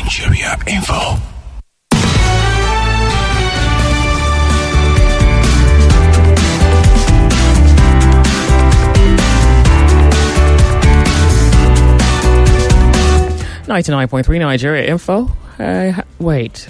Nigeria Info. .3 Nigeria Info. Wait.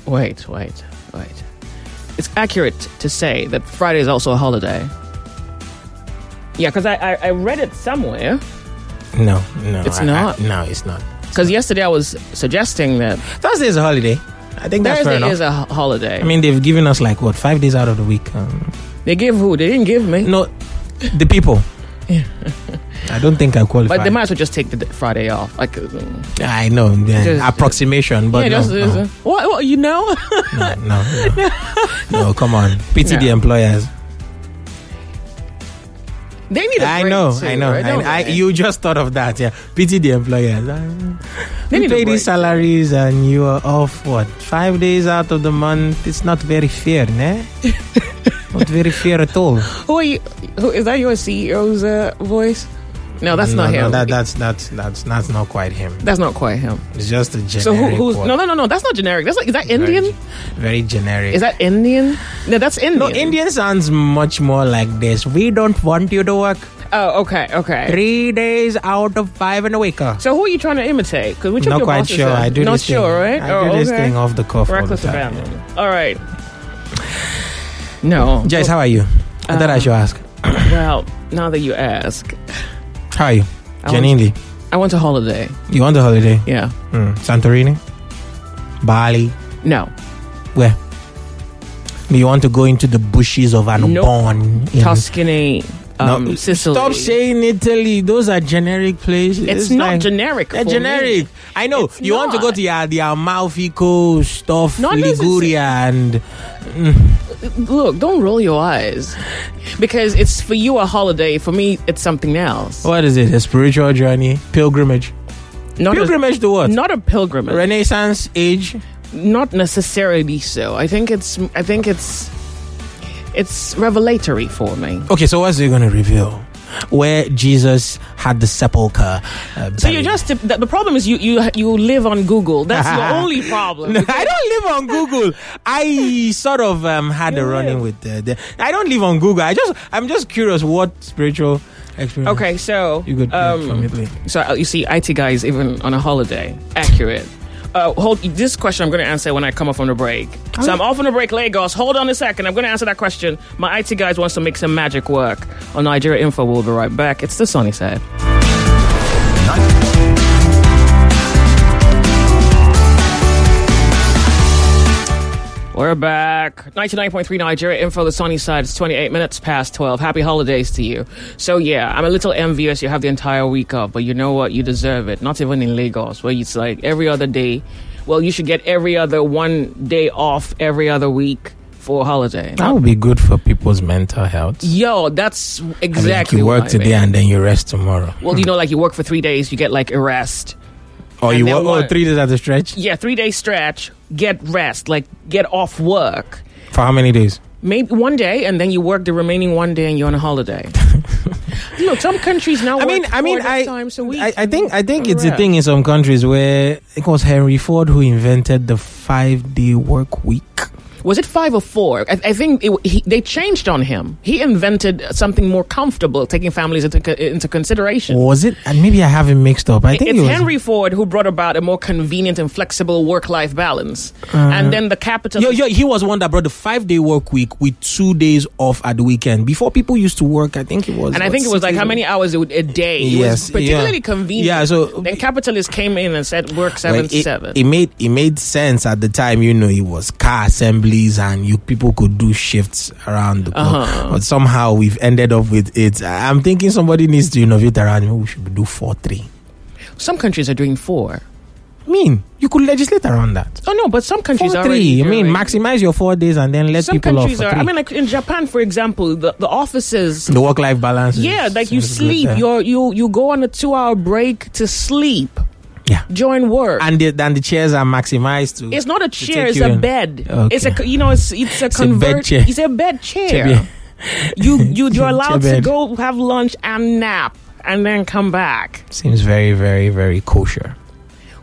It's accurate to say that Friday is also a holiday. Yeah, because I read it somewhere. No. It's not? No, it's not. Because yesterday I was suggesting that Thursday is a holiday. I think that's fair enough. Thursday is a holiday. I mean, they've given us 5 days out of the week. They give who? They didn't give me. No, the people. I don't think I qualify. But they might as well just take the Friday off. I know, approximation, but no. What, you know? No, come on. Pity the employers. They need a break. I know. Right? You just thought of that, yeah. Pity the employers. They you pay these salaries and you are off, 5 days out of the month. It's not very fair, ne? Not very fair at all. Who are you? Is that your CEO's voice? No, that's not him. No, that's not quite him. That's not quite him. It's just a generic. So who's? No. That's not generic. Is that Indian? Very generic. Is that Indian? No, that's Indian. No, Indian sounds much more like this. We don't want you to work. Oh, okay. 3 days out of 5 and a week. So who are you trying to imitate? Because which of not your quite bosses sure. I do not this sure, thing. right? I do this thing off the cuff. Reckless all the time. abandon. All right. No. Jace, how are you? I thought I should ask. Well, now that you ask. How are you? Genuinely. I went to holiday. You went to holiday? Yeah. Santorini? Bali? No. Where? Do you want to go into the bushes of Annobon? Nope. Tuscany, Sicily. Stop saying Italy. Those are generic places. It's not generic. They're generic. Me. I know. It's you want to go to the Amalfi Coast stuff, Not Liguria, and... Look, don't roll your eyes. Because it's for you a holiday. For me, it's something else. What is it? A spiritual journey? Pilgrimage? Pilgrimage to what? Not a pilgrimage. Renaissance age? Not necessarily so. I think it's revelatory for me. Okay, so what's it going to reveal? Where Jesus had the sepulcher. So you just the problem is you live on Google. That's your only problem. No, I don't live on Google. I sort of had a run-in with I don't live on Google. I'm just curious what spiritual experience. Okay, so you could from Italy. So you see, IT guys even on a holiday. Accurate. This question I'm going to answer when I come off on the break. Okay. So I'm off on the break, Lagos. Hold on a second. I'm going to answer that question. My IT guys wants to make some magic work. On Nigeria Info, we'll be right back. It's the sunny side. We're back. 99.3 Nigeria Info, the sunny side. It's 28 minutes past 12. Happy holidays to you. So yeah, I'm a little envious. You have the entire week off, but you know what? You deserve it. Not even in Lagos, where it's like every other day. Well, you should get every other one day off every other week for a holiday. That would be good for people's mental health. Yo, that's exactly you work today and then you rest tomorrow. Well, you work for 3 days, you get like a rest. Or you work 3 days at a stretch? Yeah, 3 day stretch, get rest, like get off work. For how many days? Maybe 1 day, and then you work the remaining 1 day and you're on a holiday. Look, some countries now work 4 times a week. I think it's a thing in some countries where it was Henry Ford who invented the 5-day work week. Was it 5 or 4? I think they changed on him. He invented something more comfortable, taking families into consideration. Was it? And maybe I have it mixed up. I think it's Henry Ford who brought about a more convenient and flexible work-life balance. And then the capitalist... he was one that brought the 5-day work week with 2 days off at the weekend. Before people used to work, I think it was... And I think it was like how many hours a day. It was particularly convenient. Yeah, so... Then capitalists came in and said work 7 to 7. It made sense at the time, it was car assembly and people could do shifts around the clock. But somehow we've ended up with it. I'm thinking somebody needs to innovate around. We should do 4-3. Some countries are doing 4. I mean, you could legislate around that. Oh no, but some countries are 4-3. I mean, maximize your 4 days and then let some people off. Countries are. I mean, like in Japan, for example, the offices, the work-life balance. Yeah, like you sleep. You go on a 2-hour break to sleep. Yeah. Join work. And the chairs are maximized to... It's not a chair, it's a bed. Okay. It's a bed chair. It's a bed chair. You're allowed to go have lunch and nap and then come back. Seems very, very, very kosher.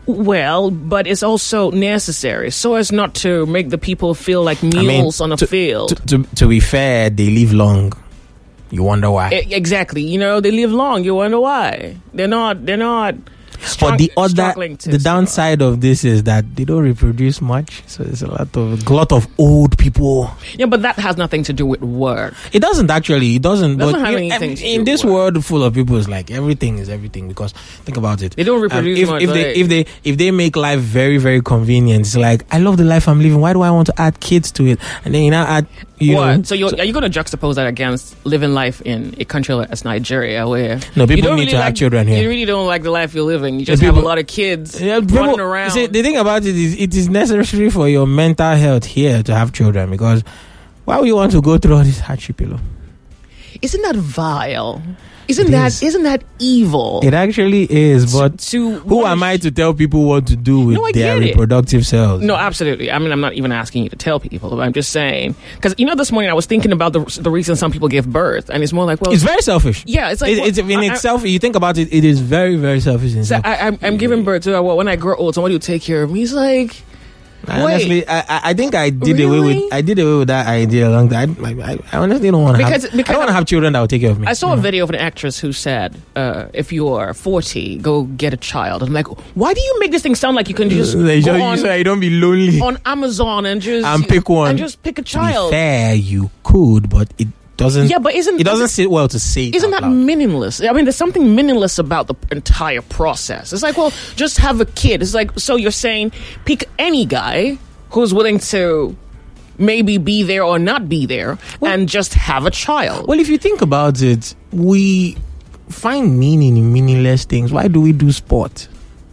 Well, but it's also necessary so as not to make the people feel like mules on a field. To be fair, they live long. You wonder why. Exactly. You know, they live long. You wonder why. They're not. But the downside of this is that they don't reproduce much, so there's a lot of old people. Yeah, but that has nothing to do with work. It doesn't actually. It doesn't. Doesn't but have anything to do in this with world full of people, it's like everything is everything. Because think about it. They don't reproduce much. If they make life very, very convenient, it's like, I love the life I'm living. Why do I want to add kids to it? And then add. So are you going to juxtapose that against living life in a country like Nigeria, where people need to have children here? You really don't like the life you're living. You just have a lot of kids running around. See, the thing about it is, it is necessary for your mental health here to have children, because why would you want to go through all this hardship alone? Isn't that vile? Isn't that evil? It actually is, but who am I to tell people what to do with their reproductive cells? No, absolutely. I mean, I'm not even asking you to tell people, but I'm just saying, because this morning I was thinking about the reason some people give birth, and it's more like, well, it's very selfish. Yeah, it's like itself. You think about it, it is very, very selfish. I'm giving birth to when I grow old, somebody will take care of me. He's like. Honestly, I think I did away with that idea a long time. I honestly don't want to I don't want to have children that will take care of me. I saw a video of an actress who said, if you're 40, go get a child. I'm like, why do you make this thing sound like you can just so you don't be lonely on Amazon and pick one and just pick a child? To be fair, you could, but it doesn't. Yeah, but it doesn't sit well to say. Isn't that meaningless? I mean, there's something meaningless about the entire process. It's like, well, just have a kid. It's like, so you're saying pick any guy who's willing to maybe be there or not be there, and just have a child. Well, if you think about it, we find meaning in meaningless things. Why do we do sport?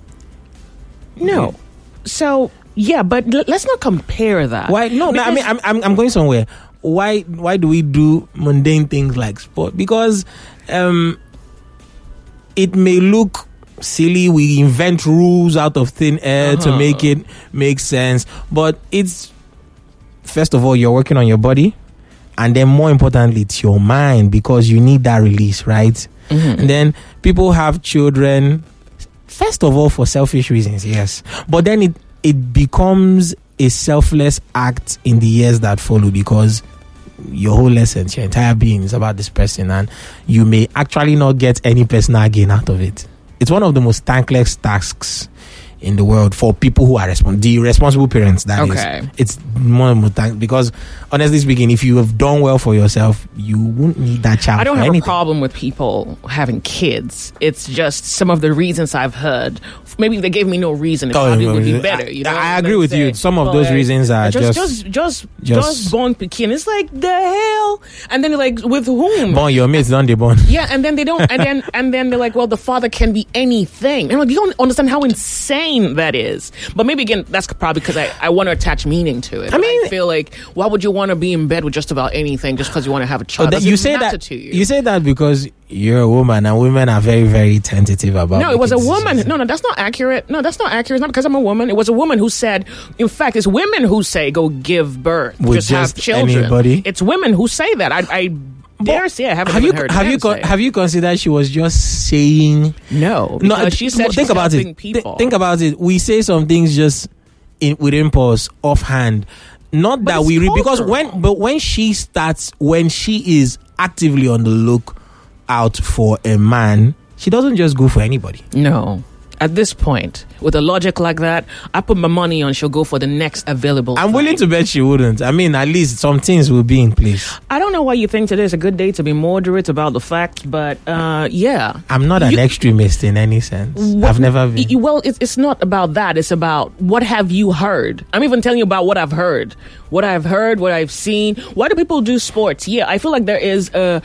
No. So yeah, but let's not compare that. Why? No, I mean, I'm going somewhere. Why do we do mundane things like sport? Because it may look silly. We invent rules out of thin air to make it make sense. But it's, first of all, you're working on your body. And then more importantly, it's your mind, because you need that release, right? Mm-hmm. And then people have children, first of all, for selfish reasons, yes. But then it becomes a selfless act in the years that follow, because your whole essence, your entire being is about this person, and you may actually not get any personal gain out of it. It's one of the most thankless tasks in the world for people who are the responsible parents. That is, it's one of the most thankless, because honestly speaking, if you have done well for yourself, you won't need that child. I don't have anything. A problem with people having kids. It's just some of the reasons I've heard. Maybe if they gave me no reason, it probably would be better. I agree with you. Some of those reasons are just born Pekin. It's like, the hell. And then they're like, with whom? Born your mates, don't they born? Yeah, and then they don't. and then they're like, well, the father can be anything. And I'm like, you don't understand how insane that is. But maybe again, that's probably because I want to attach meaning to it. I mean, I feel like, why would you want to be in bed with just about anything just because you want to have a child? You say that because you're a woman, and women are very, very tentative about. No, it was a woman. No, that's not accurate. No, that's not accurate. It's not because I'm a woman. It was a woman who said. In fact, it's women who say go give birth, just have children. Anybody? It's women who say that. I dare say I haven't heard. Have you considered she was just saying no? She said think about it. Think about it. We say some things just with impulse, offhand. Not that we because when she is actively on the look out for a man, she doesn't just go for anybody. No. At this point, with a logic like that, I put my money on she'll go for the next available. I'm willing to bet she wouldn't. I mean, at least some things will be in place. I don't know why you think today's a good day to be moderate about the facts, but yeah. I'm not an extremist in any sense. I've never been. Well, it's not about that. It's about what have you heard. I'm even telling you about what I've heard. What I've heard, what I've seen. Why do people do sports? Yeah, I feel like there is there's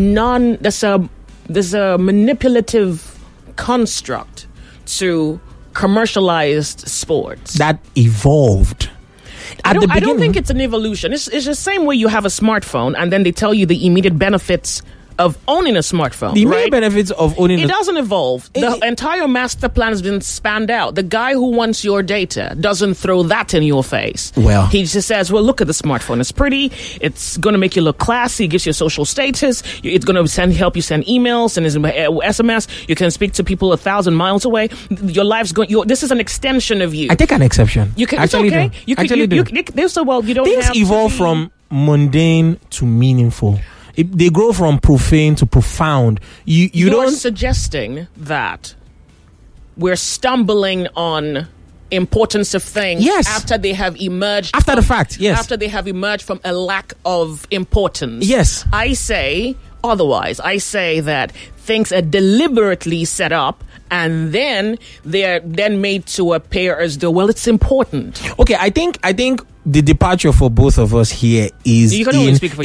a manipulative construct to commercialized sports that evolved. I don't think it's an evolution. It's the same way you have a smartphone and then they tell you the immediate benefits of owning a smartphone. The main right? benefits of owning it doesn't evolve. The entire master plan has been spanned out. The guy who wants your data doesn't throw that in your face. Well, he just says, well, look at the smartphone. It's pretty. It's going to make you look classy. It gives you a social status. It's going to help you send emails and SMS. You can speak to people 1,000 miles away. Your life's going. This is an extension of you. I take an exception. You can actually it's okay. do. You actually do. Well, you don't. Things have evolve from mundane to meaningful. They grow from profane to profound. You're don't suggesting that we're stumbling on importance of things after they have emerged after the fact. Yes, after they have emerged from a lack of importance. Yes, I say otherwise. I say that things are deliberately set up and then they're then made to appear as though, well, it's important. Okay, I think the departure for both of us here is in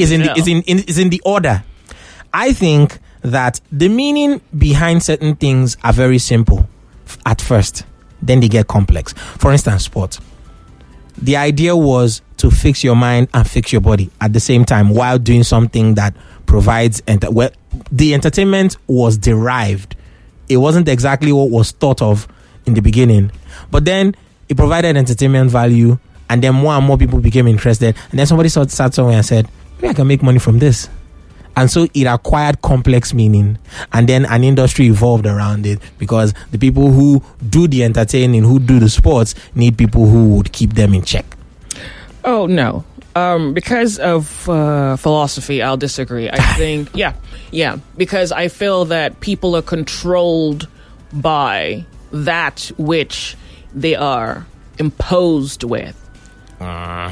the order. I think that the meaning behind certain things are very simple at first, then they get complex. For instance, sport. The idea was to fix your mind and fix your body at the same time while doing something that provides the entertainment was derived. It wasn't exactly what was thought of in the beginning, but then it provided entertainment value. And then more and more people became interested. And then somebody sat somewhere and said, maybe I can make money from this. And so it acquired complex meaning. And then an industry evolved around it because the people who do the entertaining, who do the sports, need people who would keep them in check. Oh, no. Because of philosophy, I'll disagree. I think, because I feel that people are controlled by that which they are imposed with. No,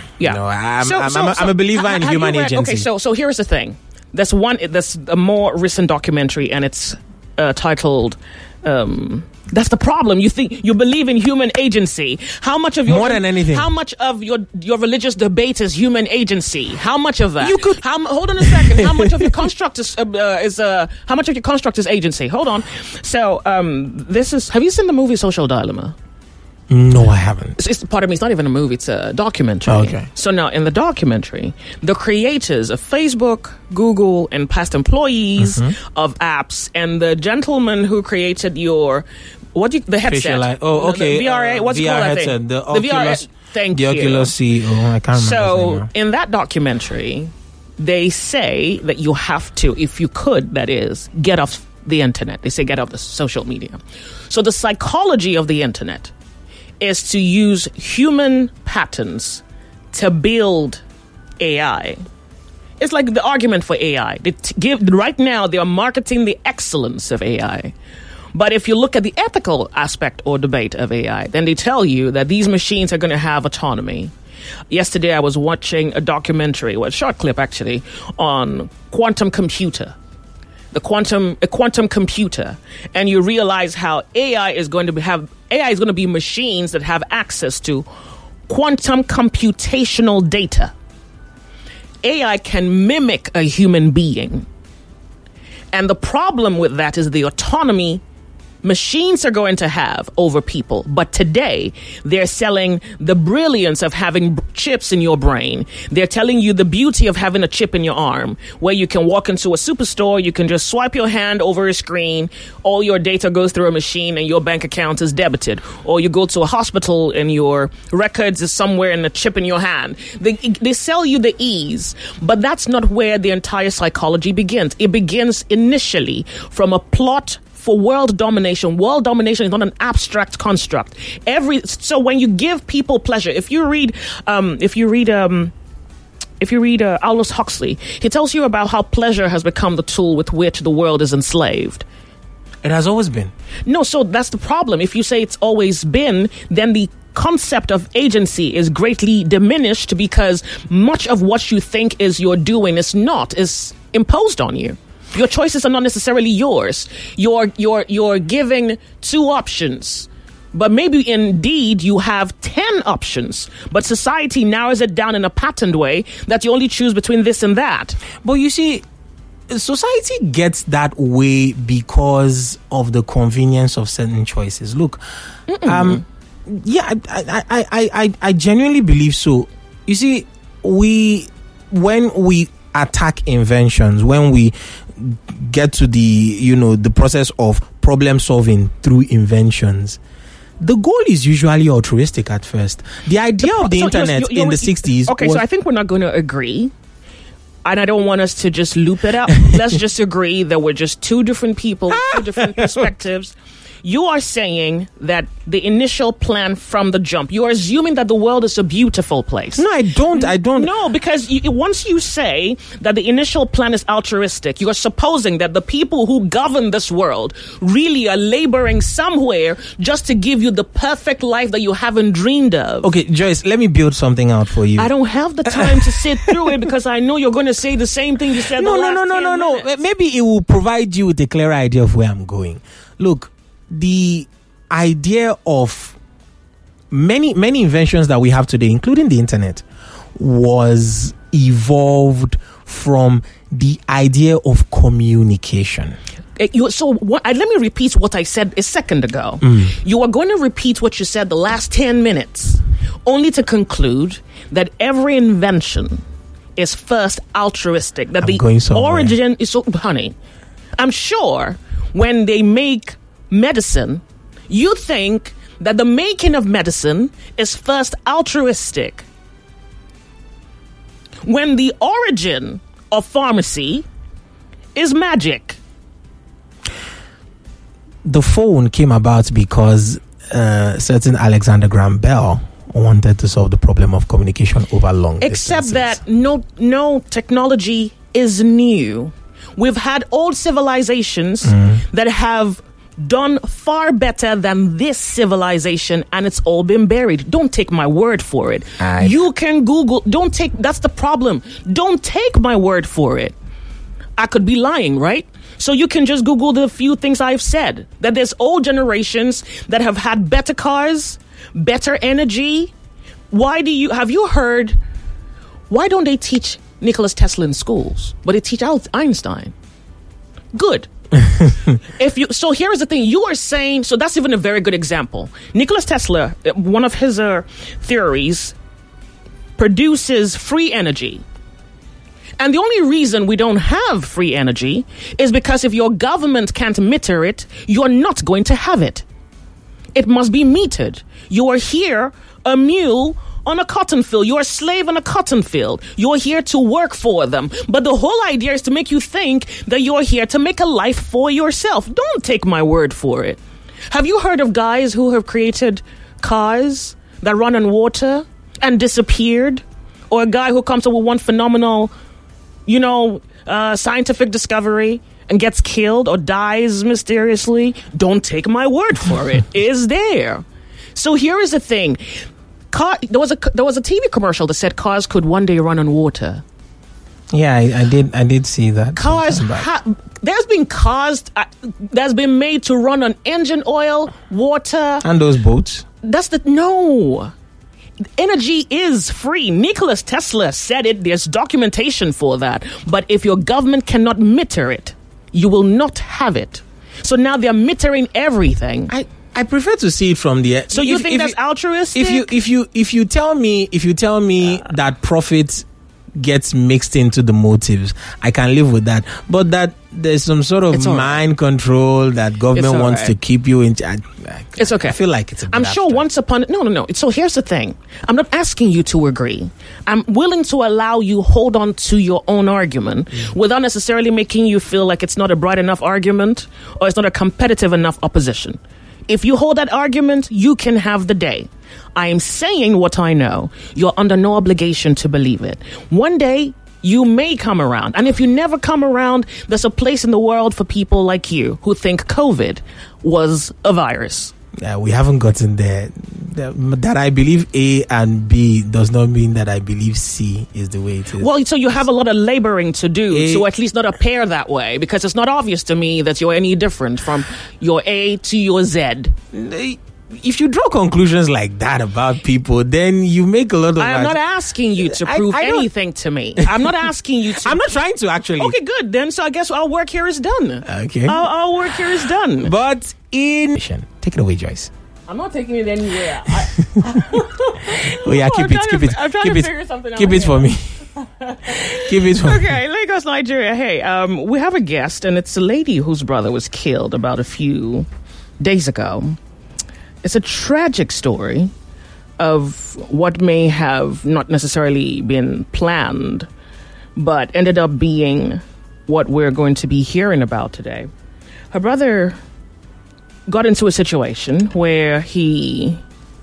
I'm a believer in human agency. Okay, so here's the thing. There's a more recent documentary, and it's titled. That's the problem. You believe in human agency. How much of your more than anything? How much of your religious debate is human agency? How much of that? Hold on a second. How much of your construct is how much of your construct is agency? Hold on. So have you seen the movie Social Dilemma? No, I haven't. It's not even a movie, it's a documentary. Oh, okay. So now in the documentary, the creators of Facebook, Google, and past employees of apps, and the gentleman who created the headset. Oh, okay. The VRA, what's it called? Headset, the Oculus. Thank you. The Oculus CEO, I can't remember. So in that documentary, they say that you have to, if you could, that is, get off the internet. They say get off the social media. So the psychology of the internet is to use human patterns to build AI. It's like the argument for AI. Right now, they are marketing the excellence of AI. But if you look at the ethical aspect or debate of AI, then they tell you that these machines are going to have autonomy. Yesterday, I was watching a documentary, a short clip actually, on quantum computer. A quantum computer, and you realize how AI is going to be machines that have access to quantum computational data. AI can mimic a human being, and the problem with that is the autonomy machines are going to have over people. But today, they're selling the brilliance of having chips in your brain. They're telling you the beauty of having a chip in your arm, where you can walk into a superstore, you can just swipe your hand over a screen, all your data goes through a machine and your bank account is debited. Or you go to a hospital and your records is somewhere in the chip in your hand. They sell you the ease, but that's not where the entire psychology begins. It begins initially from a plot for world domination. World domination is not an abstract construct. So when you give people pleasure, if you read Aldous Huxley, he tells you about how pleasure has become the tool with which the world is enslaved. It has always been. No, so that's the problem. If you say it's always been, then the concept of agency is greatly diminished because much of what you think is your doing is imposed on you. Your choices are not necessarily yours. You're giving two options, but maybe indeed you have 10 options. But society narrows it down in a patterned way that you only choose between this and that. But you see, society gets that way because of the convenience of certain choices. Look, I genuinely believe so. You see, when we attack inventions, when we get to the process of problem solving through inventions, the goal is usually altruistic at first. The idea of the internet in the 60s. Okay, so I think we're not going to agree. And I don't want us to just loop it up. Let's just agree that we're just two different people, two different perspectives. You are saying that the initial plan from the jump, you are assuming that the world is a beautiful place. No, I don't. No, because once you say that the initial plan is altruistic, you are supposing that the people who govern this world really are laboring somewhere just to give you the perfect life that you haven't dreamed of. Okay, Joyce, let me build something out for you. I don't have the time to sit through it because I know you're going to say the same thing you said No. minutes. Maybe it will provide you with a clearer idea of where I'm going. Look, the idea of many inventions that we have today, including the internet, was evolved from the idea of communication. Let me repeat what I said a second ago. You are going to repeat what you said the last 10 minutes, only to conclude that every invention is first altruistic. That the origin is so, honey, I'm sure when they make medicine, you think that the making of medicine is first altruistic. When the origin of pharmacy is magic. The phone came about because certain Alexander Graham Bell wanted to solve the problem of communication over long distances. Except that no technology is new. We've had old civilizations that have done far better than this civilization, and it's all been buried. Don't take my word for it. You can Google. That's the problem. Don't take my word for it. I could be lying, right? So you can just Google the few things I've said. That there's old generations that have had better cars, better energy. Have you heard, why don't they teach Nikola Tesla in schools, but they teach Einstein? Good. So here's the thing, you are saying, so that's even a very good example. Nikola Tesla, one of his theories, produces free energy. And the only reason we don't have free energy is because if your government can't meter it, you're not going to have it. It must be metered. You are here, a mule on a cotton field. You're a slave on a cotton field. You're here to work for them. But the whole idea is to make you think that you're here to make a life for yourself. Don't take my word for it. Have you heard of guys who have created cars that run on water and disappeared? Or a guy who comes up with one phenomenal, scientific discovery and gets killed or dies mysteriously? Don't take my word for it. Is there? So here is the thing. There was a TV commercial that said cars could one day run on water. Yeah, I did see that. Cars, there's been cars that's been made to run on engine oil, water, and those boats. No. Energy is free. Nikola Tesla said it. There's documentation for that. But if your government cannot meter it, you will not have it. So now they're metering everything. I prefer to see it from the. So you think that's altruistic? If you tell me that profit gets mixed into the motives, I can live with that. But that there's some sort of mind control that government wants to keep you in. It's okay. I feel like it's a bit I'm sure once upon no. So here's the thing. I'm not asking you to agree. I'm willing to allow you hold on to your own argument without necessarily making you feel like it's not a bright enough argument or it's not a competitive enough opposition. If you hold that argument, you can have the day. I am saying what I know. You're under no obligation to believe it. One day, you may come around. And if you never come around, there's a place in the world for people like you who think COVID was a virus. Yeah, we haven't gotten there. That I believe A and B does not mean that I believe C is the way it is. Well, so you have a lot of laboring to do to at least not appear that way, because it's not obvious to me that you're any different from your A to your Z. If you draw conclusions like that about people, then you make a lot of... I'm not asking you to prove anything to me. I'm not asking you to... I'm not trying to, actually. Okay, good. Then, so I guess our work here is done. Okay. Our work here is done. But in... Take it away, Joyce. I'm not taking it anywhere. Oh yeah, keep it. I'm trying to figure something out. Keep it for me. Keep it for me. Okay, Lagos, Nigeria. Hey, we have a guest, and it's a lady whose brother was killed about a few days ago. It's a tragic story of what may have not necessarily been planned, but ended up being what we're going to be hearing about today. Her brother got into a situation where he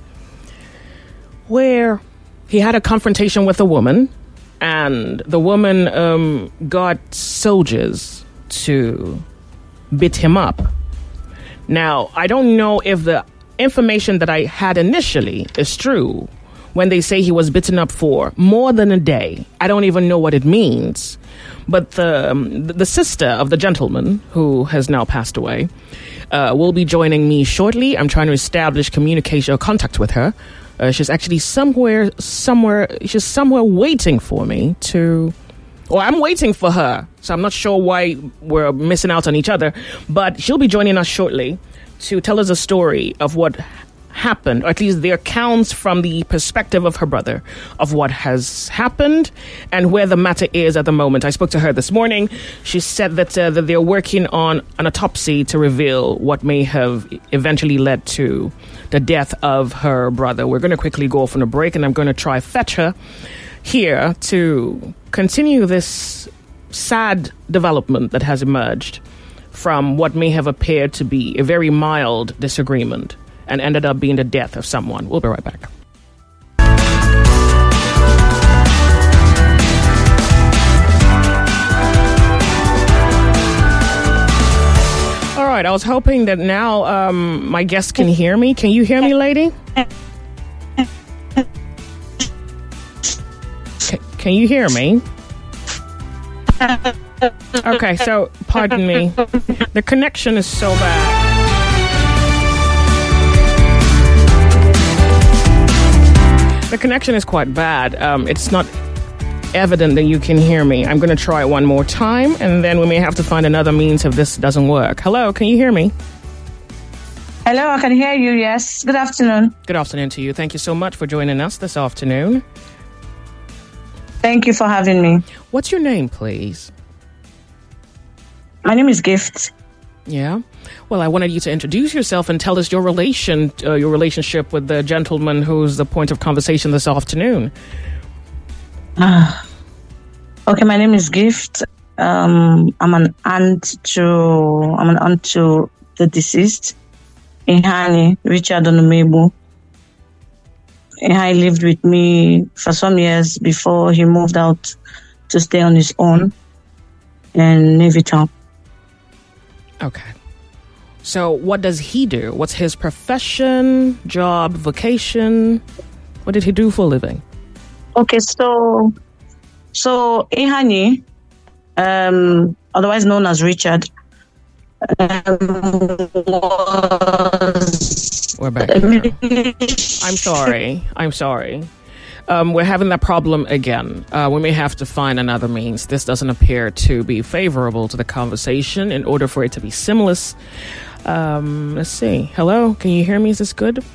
had a confrontation with a woman, and the woman got soldiers to beat him up. Now, I don't know if the information that I had initially is true when they say he was beaten up for more than a day. I don't even know what it means. But the sister of the gentleman who has now passed away will be joining me shortly. I'm trying to establish communication or contact with her. She's actually somewhere waiting for me to... Or I'm waiting for her, so I'm not sure why we're missing out on each other. But she'll be joining us shortly to tell us a story of what happened, or at least the accounts from the perspective of her brother of what has happened and where the matter is at the moment. I spoke to her this morning. She said that they're working on an autopsy to reveal what may have eventually led to the death of her brother. We're going to quickly go off on a break, and I'm going to try fetch her here to continue this sad development that has emerged from what may have appeared to be a very mild disagreement and ended up being the death of someone. We'll be right back. All right, I was hoping that now my guest can hear me. Can you hear me, lady? Can you hear me? Okay, so pardon me. The connection is so bad. The connection is quite bad. It's not evident that you can hear me. I'm going to try it one more time, and then we may have to find another means if this doesn't work. Hello, can you hear me? Hello, I can hear you, yes. Good afternoon. Good afternoon to you. Thank you so much for joining us this afternoon. Thank you for having me. What's your name, please? My name is Gift. Yeah. Well, I wanted you to introduce yourself and tell us your relationship with the gentleman who's the point of conversation this afternoon. Okay, my name is Gift. I'm an aunt to the deceased, Ihani Richard Onumebu. Ihani lived with me for some years before he moved out to stay on his own in Navy Town. Okay. So what does he do? What's his profession, job, vocation? What did he do for a living? Okay, so Ihani, otherwise known as Richard, We're back here. I'm sorry. We're having that problem again. We may have to find another means. This doesn't appear to be favorable to the conversation in order for it to be seamless. Let's see. Hello? Can you hear me? Is this good?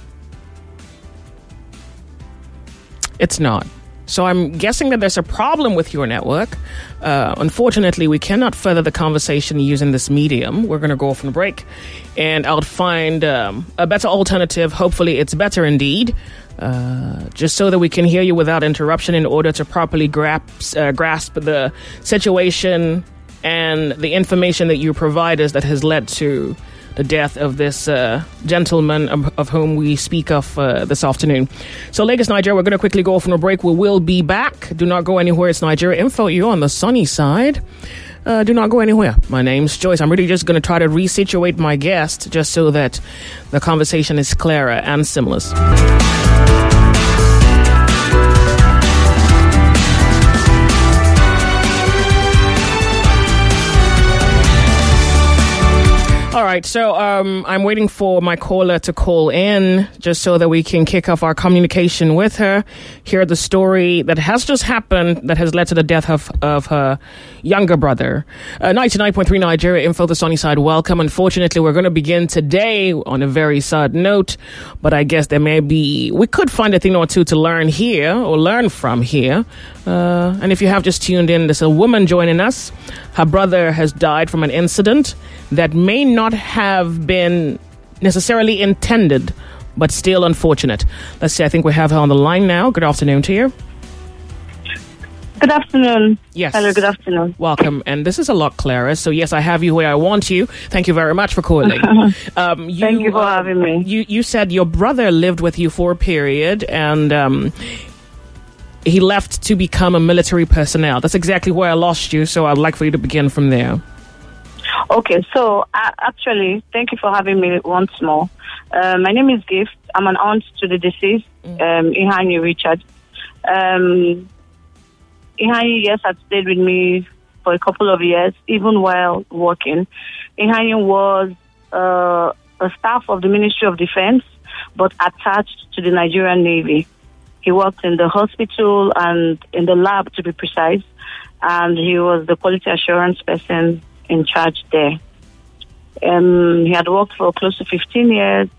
It's not. So I'm guessing that there's a problem with your network. Unfortunately, we cannot further the conversation using this medium. We're going to go off on a break, and I'll find a better alternative. Hopefully, it's better indeed. Just so that we can hear you without interruption in order to properly grasp the situation and the information that you provide us that has led to the death of this gentleman of whom we speak of this afternoon. So, Lagos, Nigeria, we're going to quickly go off on a break. We will be back. Do not go anywhere. It's Nigeria Info. You're on the sunny side. Do not go anywhere. My name's Joyce. I'm really just going to try to resituate my guest just so that the conversation is clearer and seamless. All right, so I'm waiting for my caller to call in just so that we can kick off our communication with her, hear the story that has just happened that has led to the death of her younger brother. 99.3 Nigeria Info, the sunny side, welcome. Unfortunately, we're going to begin today on a very sad note, but I guess we could find a thing or two to learn here or learn from here. And if you have just tuned in, there's a woman joining us. Her brother has died from an incident that may not have been necessarily intended, but still unfortunate. Let's see, I think we have her on the line now. Good afternoon to you. Good afternoon. Yes. Hello, good afternoon. Welcome. And this is a lot clearer. So, yes, I have you where I want you. Thank you very much for calling. Thank you for having me. You said your brother lived with you for a period and he left to become a military personnel. That's exactly where I lost you. So I'd like for you to begin from there. Okay, so actually, thank you for having me once more. My name is Gift. I'm an aunt to the deceased, Ihani Richard. Ihani, yes, had stayed with me for a couple of years, even while working. Ihani was a staff of the Ministry of Defense, but attached to the Nigerian Navy. He worked in the hospital and in the lab, to be precise, and he was the quality assurance person in charge there. He had worked for close to 15 years,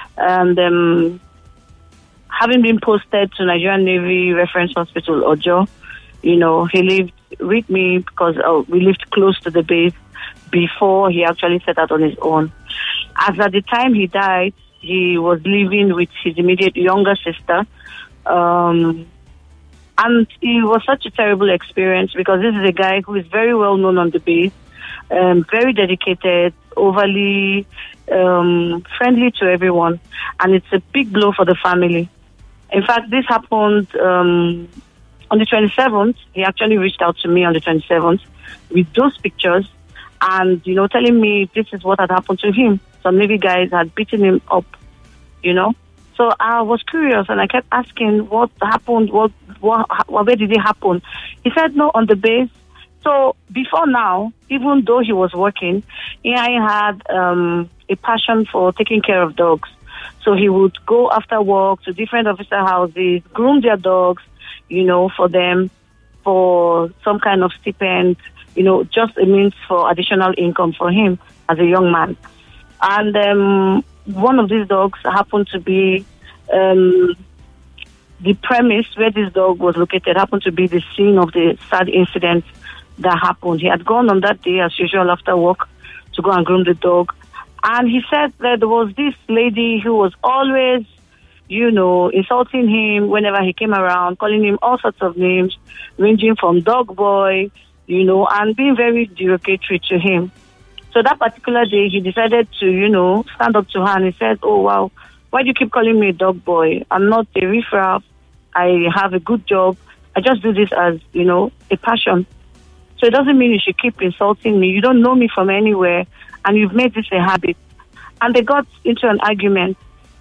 and having been posted to Nigerian Navy Reference Hospital, Ojo, he lived with me because we lived close to the base before he actually set out on his own. As at the time he died, he was living with his immediate younger sister, and it was such a terrible experience because this is a guy who is very well known on the base, very dedicated, overly friendly to everyone, and it's a big blow for the family. In fact, this happened on the 27th. He actually reached out to me on the 27th with those pictures and, telling me this is what had happened to him. Some Navy guys had beaten him up, So I was curious and I kept asking what happened, where did it happen? He said, no, on the base. So before now, even though he was working, he had a passion for taking care of dogs. So he would go after work to different officer houses, groom their dogs, for them, for some kind of stipend, just a means for additional income for him as a young man. And one of these dogs happened to be the premise where this dog was located happened to be the scene of the sad incident that happened. He had gone on that day, as usual, after work to go and groom the dog. And he said that there was this lady who was always, insulting him whenever he came around, calling him all sorts of names, ranging from dog boy, and being very derogatory to him. So that particular day, he decided to, stand up to her and he said, oh, wow, why do you keep calling me a dog boy? I'm not a riffraff. I have a good job. I just do this as, a passion. So it doesn't mean you should keep insulting me. You don't know me from anywhere, and you've made this a habit. And they got into an argument.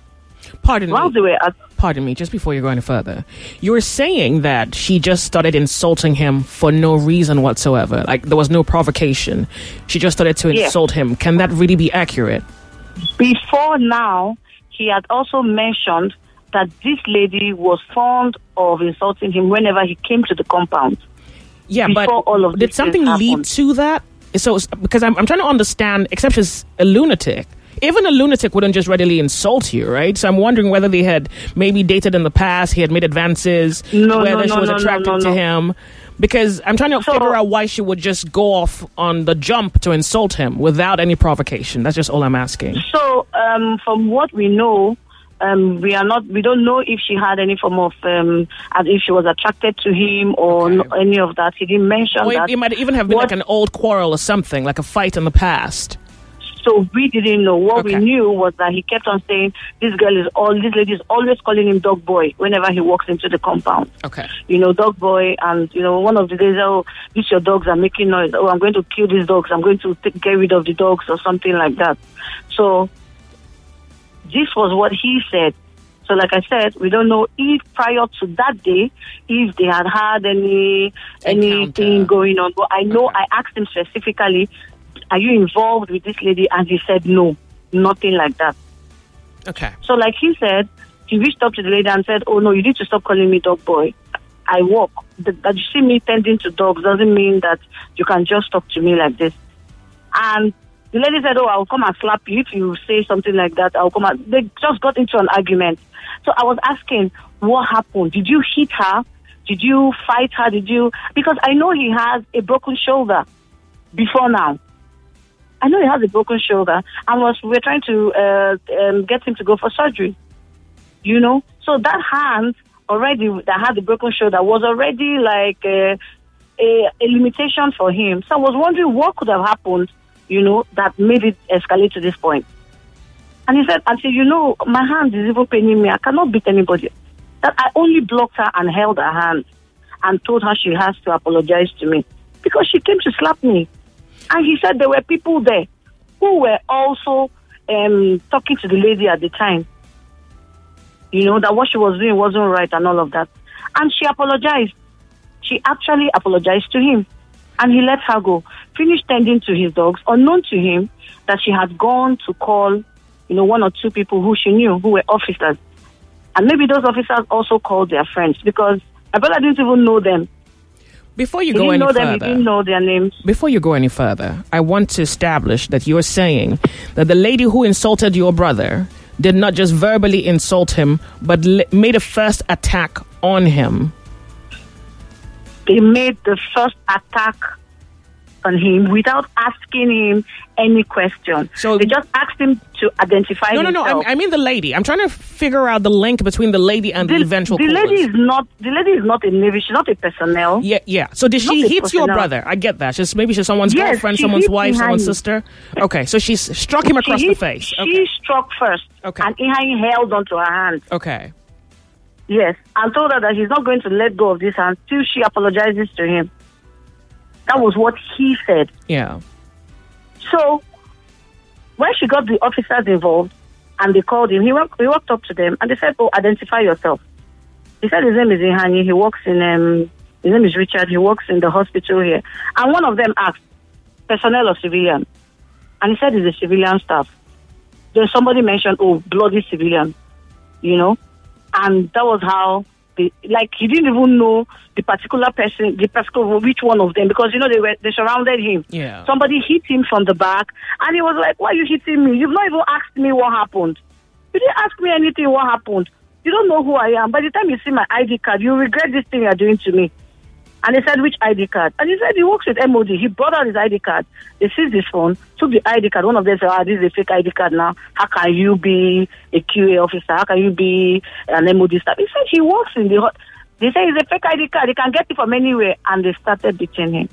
Pardon me, just before you go any further. You were saying that she just started insulting him for no reason whatsoever. Like, there was no provocation. She just started to insult him. Can that really be accurate? Before now, he had also mentioned that this lady was fond of insulting him whenever he came to the compound. Yeah, but did something lead to that? So, because I'm trying to understand, except she's a lunatic. Even a lunatic wouldn't just readily insult you, right? So I'm wondering whether they had maybe dated in the past, he had made advances, whether she was attracted to him. Because I'm trying to figure out why she would just go off on the jump to insult him without any provocation. That's just all I'm asking. So from what we know, we don't know if she had any form of, if she was attracted to him or any of that. He didn't mention that. It might even have been like an old quarrel or something, like a fight in the past. So we didn't know. What we knew was that he kept on saying, this lady is always calling him dog boy whenever he walks into the compound. Okay. Dog boy, and, one of the days, these your dogs are making noise. Oh, I'm going to kill these dogs. I'm going to get rid of the dogs or something like that. So this was what he said. So like I said, we don't know if prior to that day, if they had anything going on. But I know I asked him specifically, are you involved with this lady? And he said, no, nothing like that. Okay. So like he said, he reached up to the lady and said, oh no, you need to stop calling me dog boy. I work. That you see me tending to dogs doesn't mean that you can just talk to me like this. And the lady said, oh, I'll come and slap you if you say something like that. I'll come and... They just got into an argument. So I was asking, what happened? Did you hit her? Did you fight her? Because I know he has a broken shoulder before now. I know he has a broken shoulder. And we're trying to get him to go for surgery. You know? So that hand already that had the broken shoulder was already like a limitation for him. So I was wondering what could have happened, you know, that made it escalate to this point. And he said, Auntie, you know, my hand is even paining me. I cannot beat anybody. That I only blocked her and held her hand and told her she has to apologize to me because she came to slap me. And he said there were people there who were also talking to the lady at the time. You know, that what she was doing wasn't right and all of that. And she apologized. She actually apologized to him. And he let her go. Finished tending to his dogs, unknown to him that she had gone to call, you know, one or two people who she knew who were officers. And maybe those officers also called their friends because my brother didn't even know them. Before you go any further, he didn't know their names. Before you go any further, I want to establish that you're saying that the lady who insulted your brother did not just verbally insult him, but made a first attack on him. They made the first attack on him without asking him any question. So they just asked him to identify himself. No. I mean the lady. I'm trying to figure out the link between the lady and the eventual The lady is not a Navy. She's not a personnel. Yeah. So did she hit your brother? I get that. Maybe she's someone's girlfriend, someone's wife, someone's sister. Okay, so she struck him across the face. She struck first. Okay. And he held onto her hand. Okay. Yes, and told her that he's not going to let go of this hand till she apologizes to him. That was what he said. Yeah. So, when she got the officers involved and they called him, he walked up to them and they said, oh, identify yourself. He said his name is Ihani. He works in, his name is Richard. He works in the hospital here. And one of them asked, personnel or civilian? And he said he's a civilian staff. Then somebody mentioned, oh, bloody civilian, you know? And that was how, he didn't even know the particular person, which one of them, because, you know, they surrounded him. Yeah. Somebody hit him from the back, and he was like, why are you hitting me? You've not even asked me what happened. You didn't ask me anything what happened. You don't know who I am. By the time you see my ID card, you regret this thing you're doing to me. And he said, which ID card? And he said he works with MOD. He brought out his ID card. They seized his phone, took the ID card. One of them said, this is a fake ID card now. How can you be a QA officer? How can you be an MOD staff? He said he works in the... They said it's a fake ID card. He can get it from anywhere. And they started beating him.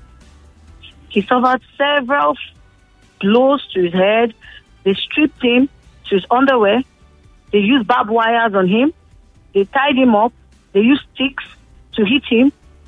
He suffered several blows to his head. They stripped him to his underwear. They used barbed wires on him. They tied him up. They used sticks to hit him.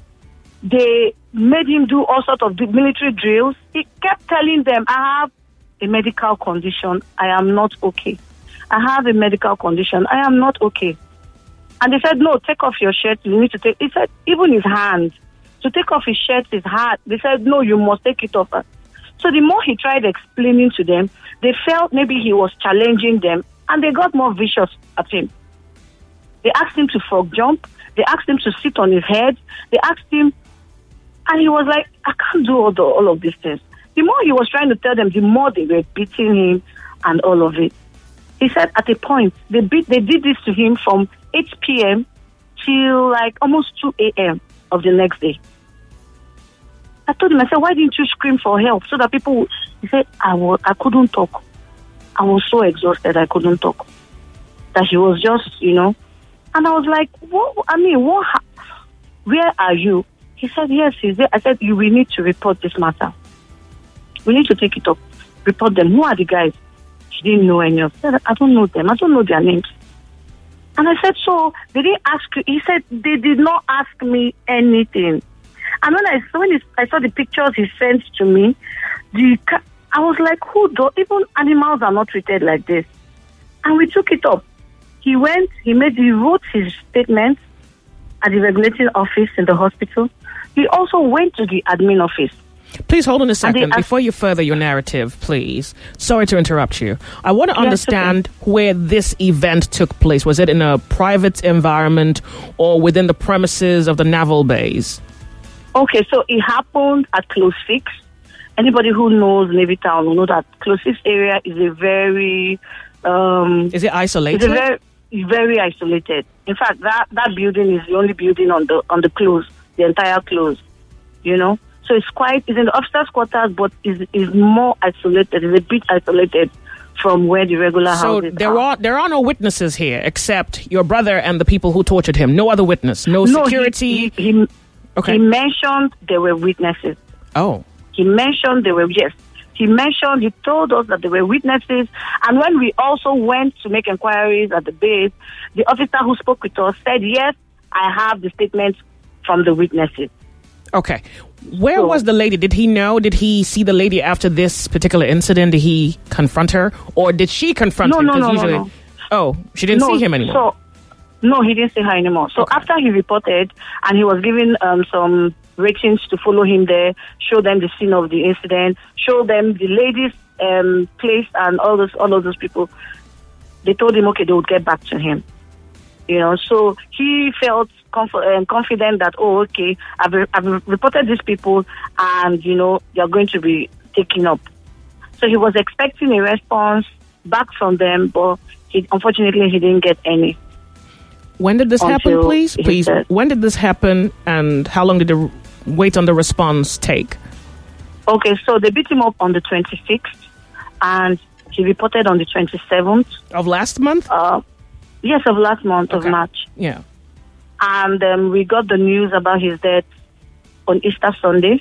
They made him do all sorts of military drills. He kept telling them, I have a medical condition. I am not okay. I have a medical condition. I am not okay. And they said, no, take off your shirt. You need to take... He said, even his hands. To take off his shirt is hard. They said, no, you must take it off. So the more he tried explaining to them, they felt maybe he was challenging them, and they got more vicious at him. They asked him to frog jump. They asked him to sit on his head. They asked him... And he was like, I can't do all of these things. The more he was trying to tell them, the more they were beating him and all of it. He said at a point, they did this to him from 8 p.m. till like almost 2 a.m. of the next day. I told him, I said, why didn't you scream for help? So that people would... He said, I couldn't talk. I was so exhausted, I couldn't talk. That he was just, you know. And I was like, where are you? He said, yes, he's there. I said, we need to report this matter. We need to take it up. Report them. Who are the guys? She didn't know any of them. I don't know them. I don't know their names. And I said, so they didn't ask you. He said, they did not ask me anything. And when I saw the pictures he sent to me, I was like, even animals are not treated like this. And we took it up. He wrote his statement at the regulating office in the hospital. He also went to the admin office. Please hold on a second before you further your narrative, please. Sorry to interrupt you. I want to understand where this event took place. Was it in a private environment or within the premises of the naval base? Okay, so it happened at Close Fix. Anybody who knows Navy Town will know that Close Fix area is a very... is it isolated? It's very isolated. In fact, that building is the only building on the close, the entire close, you know. So it's in the officers' quarters, but is more isolated. It's a bit isolated from where the regular houses are. So there are no witnesses here except your brother and the people who tortured him. No other witness. No security. He mentioned there were witnesses. Oh. He mentioned there were, yes. He told us that there were witnesses. And when we also went to make inquiries at the base, the officer who spoke with us said, yes, I have the statements from the witnesses. Okay. Where was the lady? Did he know? Did he see the lady after this particular incident? Did he confront her? Or did she confront him? No. Oh, she didn't see him anymore? No, he didn't see her anymore. So after he reported, and he was given some ratings to follow him there, show them the scene of the incident, show them the lady's place and all of those people, they told him, okay, they would get back to him. You know, so he felt confident that, I've reported these people and, you know, they're going to be taken up. So he was expecting a response back from them, but unfortunately he didn't get any. When did this happen, please? When did this happen and how long did the wait on the response take? Okay, so they beat him up on the 26th and he reported on the 27th. Of last month? Yes, of last month of March. Yeah. And we got the news about his death on Easter Sunday.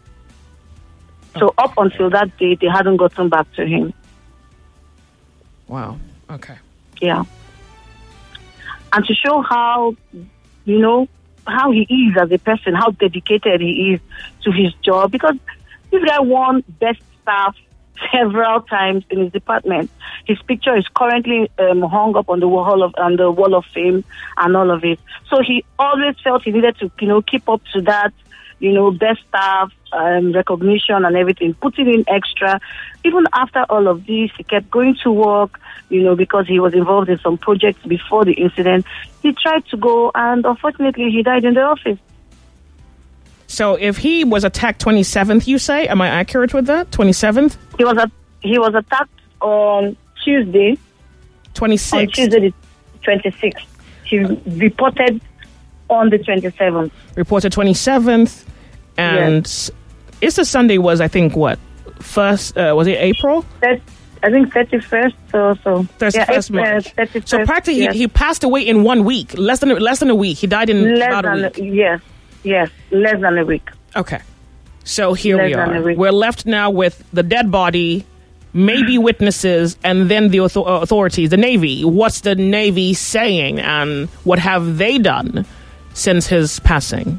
So up until that day, they hadn't gotten back to him. Wow. Okay. Yeah. And to show how, you know, how he is as a person, how dedicated he is to his job, because this guy won Best Staff several times in his department. His picture is currently hung up on the wall of fame and all of it. So he always felt he needed to, you know, keep up to that, you know, best staff, recognition and everything, putting in extra. Even after all of this, he kept going to work, you know, because he was involved in some projects before the incident. He tried to go, and unfortunately, he died in the office. So if he was attacked 27th, you say? Am I accurate with that? 27th? He was attacked on Tuesday. 26th? On Tuesday the 26th. He reported on the 27th. Reported 27th. And Easter Sunday was, I think, what? First, was it April? I think 31st or so. 31st March. 31st, so practically he passed away in 1 week. Less than a week. He died in about a week. Yes, less than a week. Okay. So here we are. We're left now with the dead body, maybe witnesses, and then the authorities, the Navy. What's the Navy saying, and what have they done since his passing?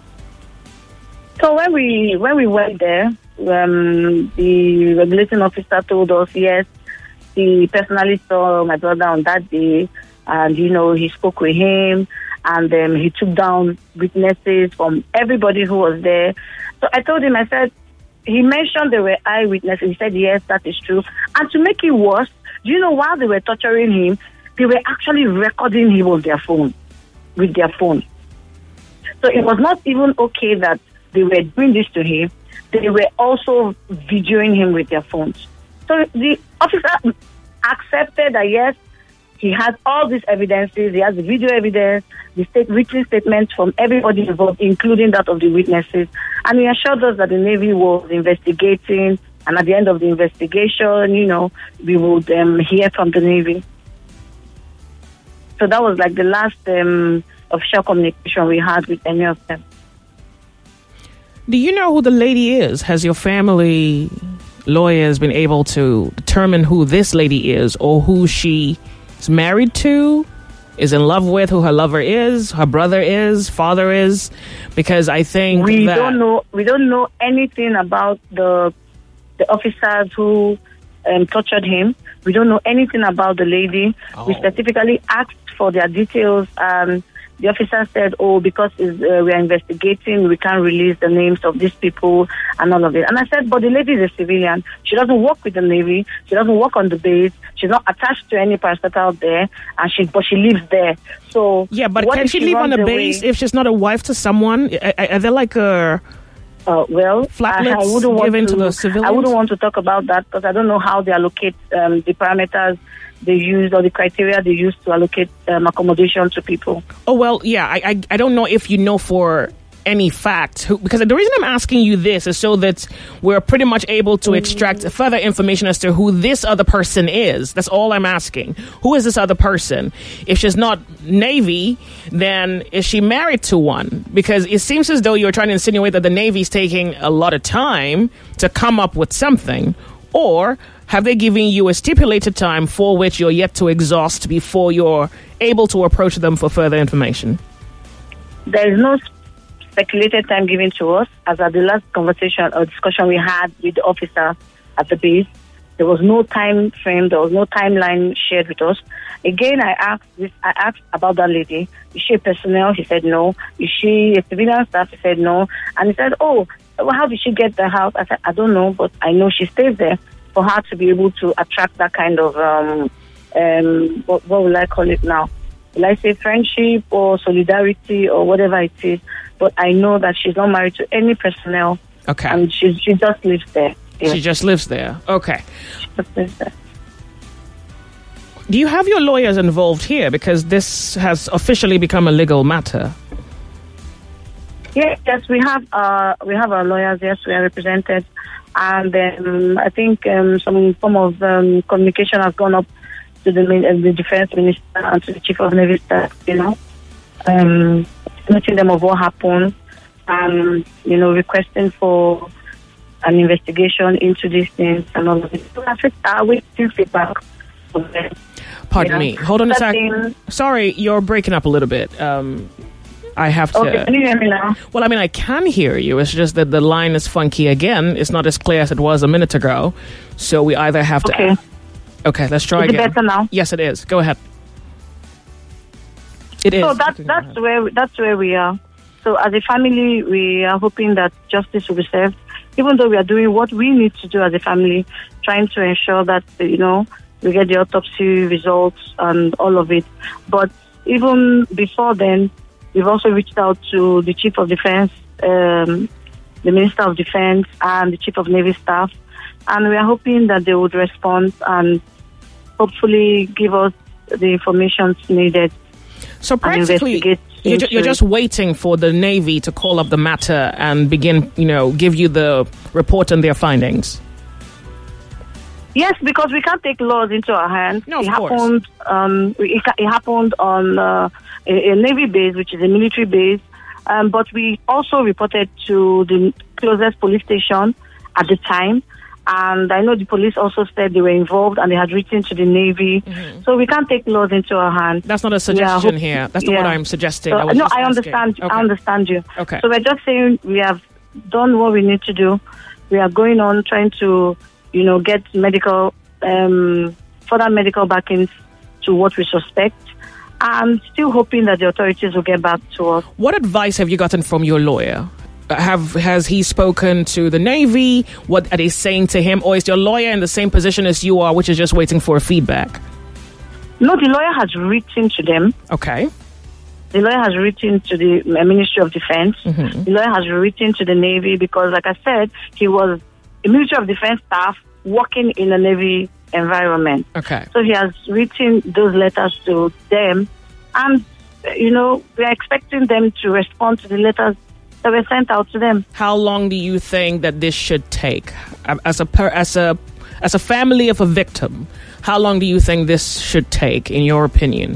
So when we went there, the regulating officer told us, yes, he personally saw my brother on that day, and, you know, he spoke with him, and he took down witnesses from everybody who was there. So I told him, I said, he mentioned there were eyewitnesses. He said, yes, that is true. And to make it worse, do you know, while they were torturing him, they were actually recording him on their phone, with their phone. So it was not even okay that they were doing this to him. They were also videoing him with their phones. So the officer accepted that, yes, he has all these evidences. He has the video evidence, the written statements from everybody involved, including that of the witnesses. And he assured us that the Navy was investigating, and at the end of the investigation, you know, we would hear from the Navy. So that was like the last official communication we had with any of them. Do you know who the lady is? Has your family lawyers been able to determine who this lady is, or who she is married to, is in love with, who her lover is, her brother is, father is? Because I think we don't know anything about the officers who tortured him. We don't know anything about the lady. We specifically asked for their details, and the officer said, because we are investigating, we can't release the names of these people and all of it. And I said, but the lady is a civilian. She doesn't work with the Navy. She doesn't work on the base. She's not attached to any parastatal there, but she lives there. So yeah, but can she live on the base if she's not a wife to someone? Are there like a... flatlets given to the civilians? I wouldn't want to talk about that because I don't know how they allocate the parameters they use or the criteria they use to allocate accommodation to people. Oh, well, yeah, I don't know if you know for any fact, because the reason I'm asking you this is so that we're pretty much able to extract further information as to who this other person is. That's all I'm asking. Who is this other person? If she's not Navy, then is she married to one? Because it seems as though you're trying to insinuate that the Navy's taking a lot of time to come up with something. Or have they given you a stipulated time for which you're yet to exhaust before you're able to approach them for further information? There is no speculated time given to us. As at the last conversation or discussion we had with the officer at the base, there was no time frame, there was no timeline shared with us. Again, I asked about that lady. Is she a personnel? He said no. Is she a civilian staff? He said no. And he said, how did she get the house? I said, I don't know, but I know she stays there. For her to be able to attract that kind of, what will I call it now? Will I say friendship or solidarity or whatever it is? But I know that she's not married to any personnel. Okay. And she just lives there. Yeah. She just lives there. Okay. She just lives there. Do you have your lawyers involved here? Because this has officially become a legal matter. Yes, we have our lawyers. Yes, we are represented. And I think some form of communication has gone up to the defense minister and to the chief of Navy staff, noting them of what happened, requesting for an investigation into these things and all of it. So I waiting feedback from them. Pardon me. Hold on a second. Sorry, you're breaking up a little bit. I have to... Okay, can you hear me now? Well, I mean, I can hear you. It's just that the line is funky again. It's not as clear as it was a minute ago. So we either have to... Okay. Okay, let's try again. Is it better now? Yes, it is. Go ahead. It is. So that's where we are. So as a family, we are hoping that justice will be served, even though we are doing what we need to do as a family, trying to ensure that, we get the autopsy results and all of it. But even before then, we've also reached out to the Chief of Defense, the Minister of Defense, and the Chief of Navy Staff. And we are hoping that they would respond and hopefully give us the information needed. So practically, you're just waiting for the Navy to call up the matter and begin, give you the report and their findings. Yes, because we can't take laws into our hands. No, of course. It happened on a Navy base, which is a military base. But we also reported to the closest police station at the time. And I know the police also said they were involved and they had written to the Navy. Mm-hmm. So we can't take laws into our hands. That's not a suggestion here. That's not what I'm suggesting. So, I understand. Okay. I understand you. Okay. So we're just saying we have done what we need to do. We are going on trying to, get medical, further medical backings to what we suspect. I'm still hoping that the authorities will get back to us. What advice have you gotten from your lawyer? Has he spoken to the Navy? What are they saying to him? Or is your lawyer in the same position as you are, which is just waiting for feedback? No, the lawyer has written to them. Okay. The lawyer has written to the Ministry of Defense. Mm-hmm. The lawyer has written to the Navy because, like I said, he was a Ministry of Defense staff working in a Navy environment. Okay. So he has written those letters to them. And, we are expecting them to respond to the letters that were sent out to them. How long do you think that this should take? As a family of a victim, how long do you think this should take, in your opinion?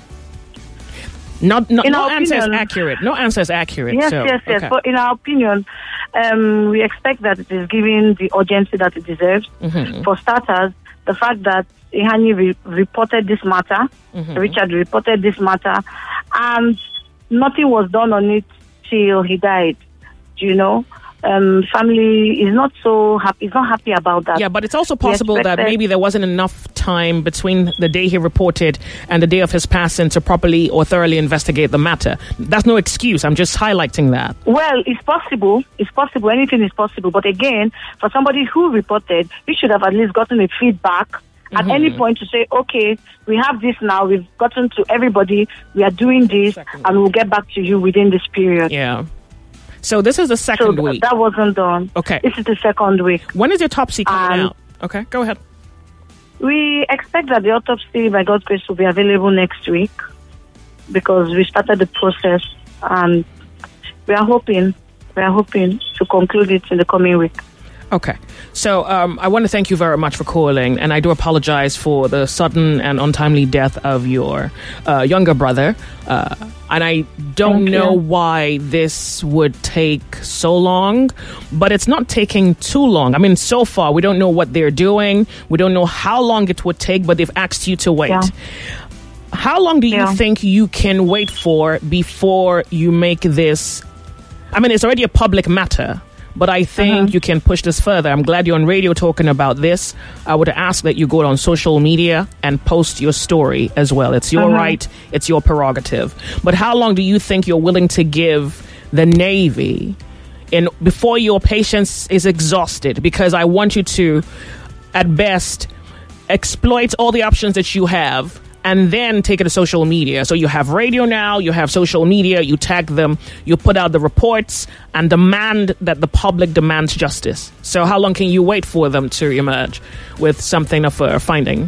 No answer is accurate. No answer is accurate. Yes, so, yes. Okay. But in our opinion, we expect that it is given the urgency that it deserves. Mm-hmm. For starters, the fact that Ihani reported this matter, mm-hmm. Richard reported this matter, and nothing was done on it till he died. family is not so happy. Is not happy about that. Yeah, but it's also possible that maybe there wasn't enough time between the day he reported and the day of his passing to properly or thoroughly investigate the matter. That's no excuse. I'm just highlighting that. Well, it's possible. It's possible. Anything is possible. But again, for somebody who reported, you should have at least gotten a feedback at any point to say, okay, we have this now. We've gotten to everybody. We are doing this, and we'll get back to you within this period. Yeah. So this is the second week. That wasn't done. Okay. This is the second week. When is your autopsy coming out? Okay, go ahead. We expect that the autopsy, by God's grace, will be available next week because we started the process, and we are hoping to conclude it in the coming week. Okay. So I want to thank you very much for calling, and I do apologize for the sudden and untimely death of your younger brother. And I don't know why this would take so long, but it's not taking too long. I mean, so far, we don't know what they're doing. We don't know how long it would take, but they've asked you to wait. Yeah. How long do you think you can wait for before you make this? I mean, it's already a public matter, but I think you can push this further. I'm glad you're on radio talking about this. I would ask that you go on social media and post your story as well. It's your right. It's your prerogative. But how long do you think you're willing to give the Navy before your patience is exhausted? Because I want you to, at best, exploit all the options that you have and then take it to social media. So you have radio now, you have social media, you tag them, you put out the reports and demand that the public demands justice. So how long can you wait for them to emerge with something of a finding?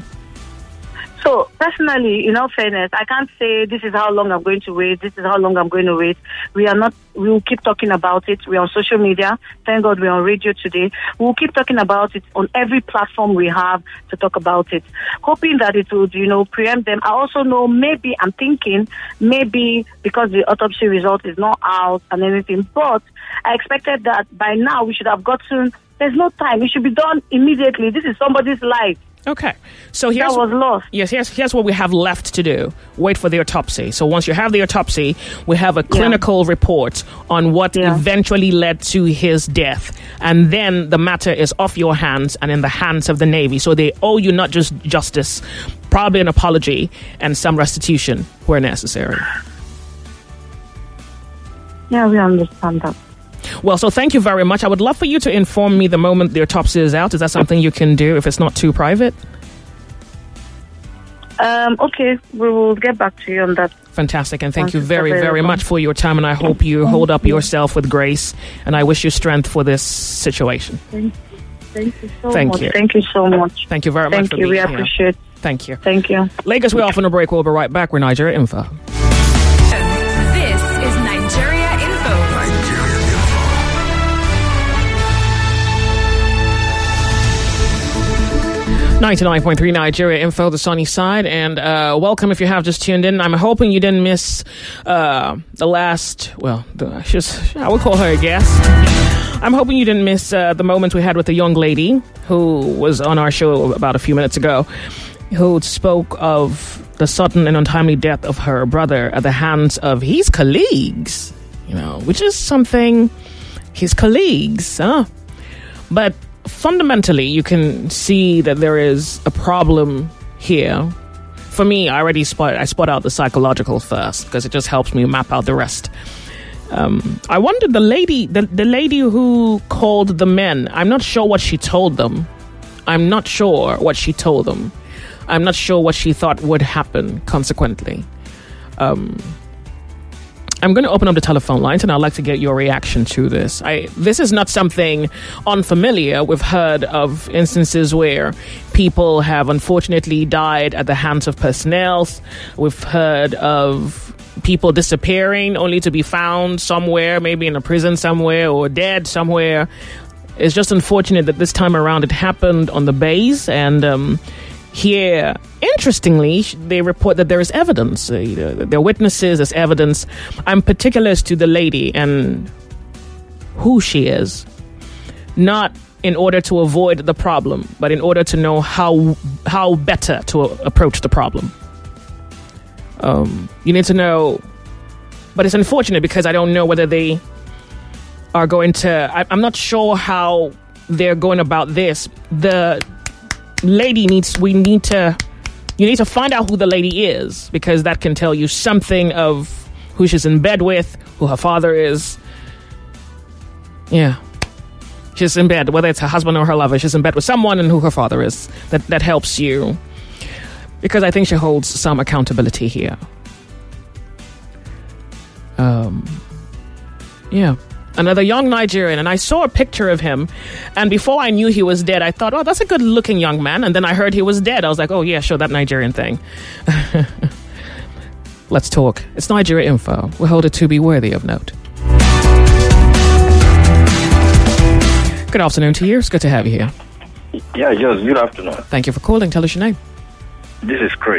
So, personally, in all fairness, I can't say this is how long I'm going to wait, this is how long I'm going to wait. We will keep talking about it. We're on social media. Thank God we're on radio today. We'll keep talking about it on every platform we have to talk about it. Hoping that it would, preempt them. I also know I'm thinking because the autopsy result is not out and everything, but I expected that by now we should have gotten, there's no time. It should be done immediately. This is somebody's life. Okay, so here's what we have left to do. Wait for the autopsy. So once you have the autopsy, we have a clinical report on what eventually led to his death. And then the matter is off your hands and in the hands of the Navy. So they owe you not just justice, probably an apology and some restitution where necessary. Yeah, we understand that. Well, so thank you very much. I would love for you to inform me the moment the autopsy is out. Is that something you can do if it's not too private? Okay, we will get back to you on that. Fantastic, and thank you very, very much for your time, and I hope you hold up yourself with grace, and I wish you strength for this situation. Thank you so much. Thank you so much. Thank you very much for being here. We appreciate it. Thank you. Thank you. Lagos, we're off on a break. We'll be right back. We're Nigeria Info. This is Nigeria Info. 99.3 Nigeria Info, the sunny side, and welcome if you have just tuned in. I'm hoping you didn't miss the last, I would call her a guest. I'm hoping you didn't miss the moment we had with a young lady who was on our show about a few minutes ago, who spoke of the sudden and untimely death of her brother at the hands of his colleagues, which is something, his colleagues, but fundamentally, you can see that there is a problem here. For me, I spot out the psychological first because it just helps me map out the rest. I wondered the lady who called the men. I'm not sure what she told them. I'm not sure what she thought would happen consequently. I'm going to open up the telephone lines, and I'd like to get your reaction to this. This is not something unfamiliar. We've heard of instances where people have unfortunately died at the hands of personnel. We've heard of people disappearing only to be found somewhere, maybe in a prison somewhere or dead somewhere. It's just unfortunate that this time around it happened on the base, and here, interestingly, they report that there is evidence. There are witnesses, there's evidence. I'm particular as to the lady and who she is. Not in order to avoid the problem, but in order to know how better to approach the problem. You need to know, but it's unfortunate because I don't know whether they are going to... I'm not sure how they're going about this. The lady you need to find out who the lady is, because that can tell you something of who she's in bed with, who her father is. Yeah. She's in bed, whether it's her husband or her lover, she's in bed with someone and who her father is. That helps you, because I think she holds some accountability here. Yeah. Another young Nigerian, and I saw a picture of him, and before I knew he was dead, I thought, oh, that's a good-looking young man, and then I heard he was dead. I was like, oh, yeah, sure, that Nigerian thing. Let's talk. It's Nigeria Info. We hold it to be worthy of note. Good afternoon to you. It's good to have you here. Yeah, yes, good afternoon. Thank you for calling. Tell us your name. This is Chris.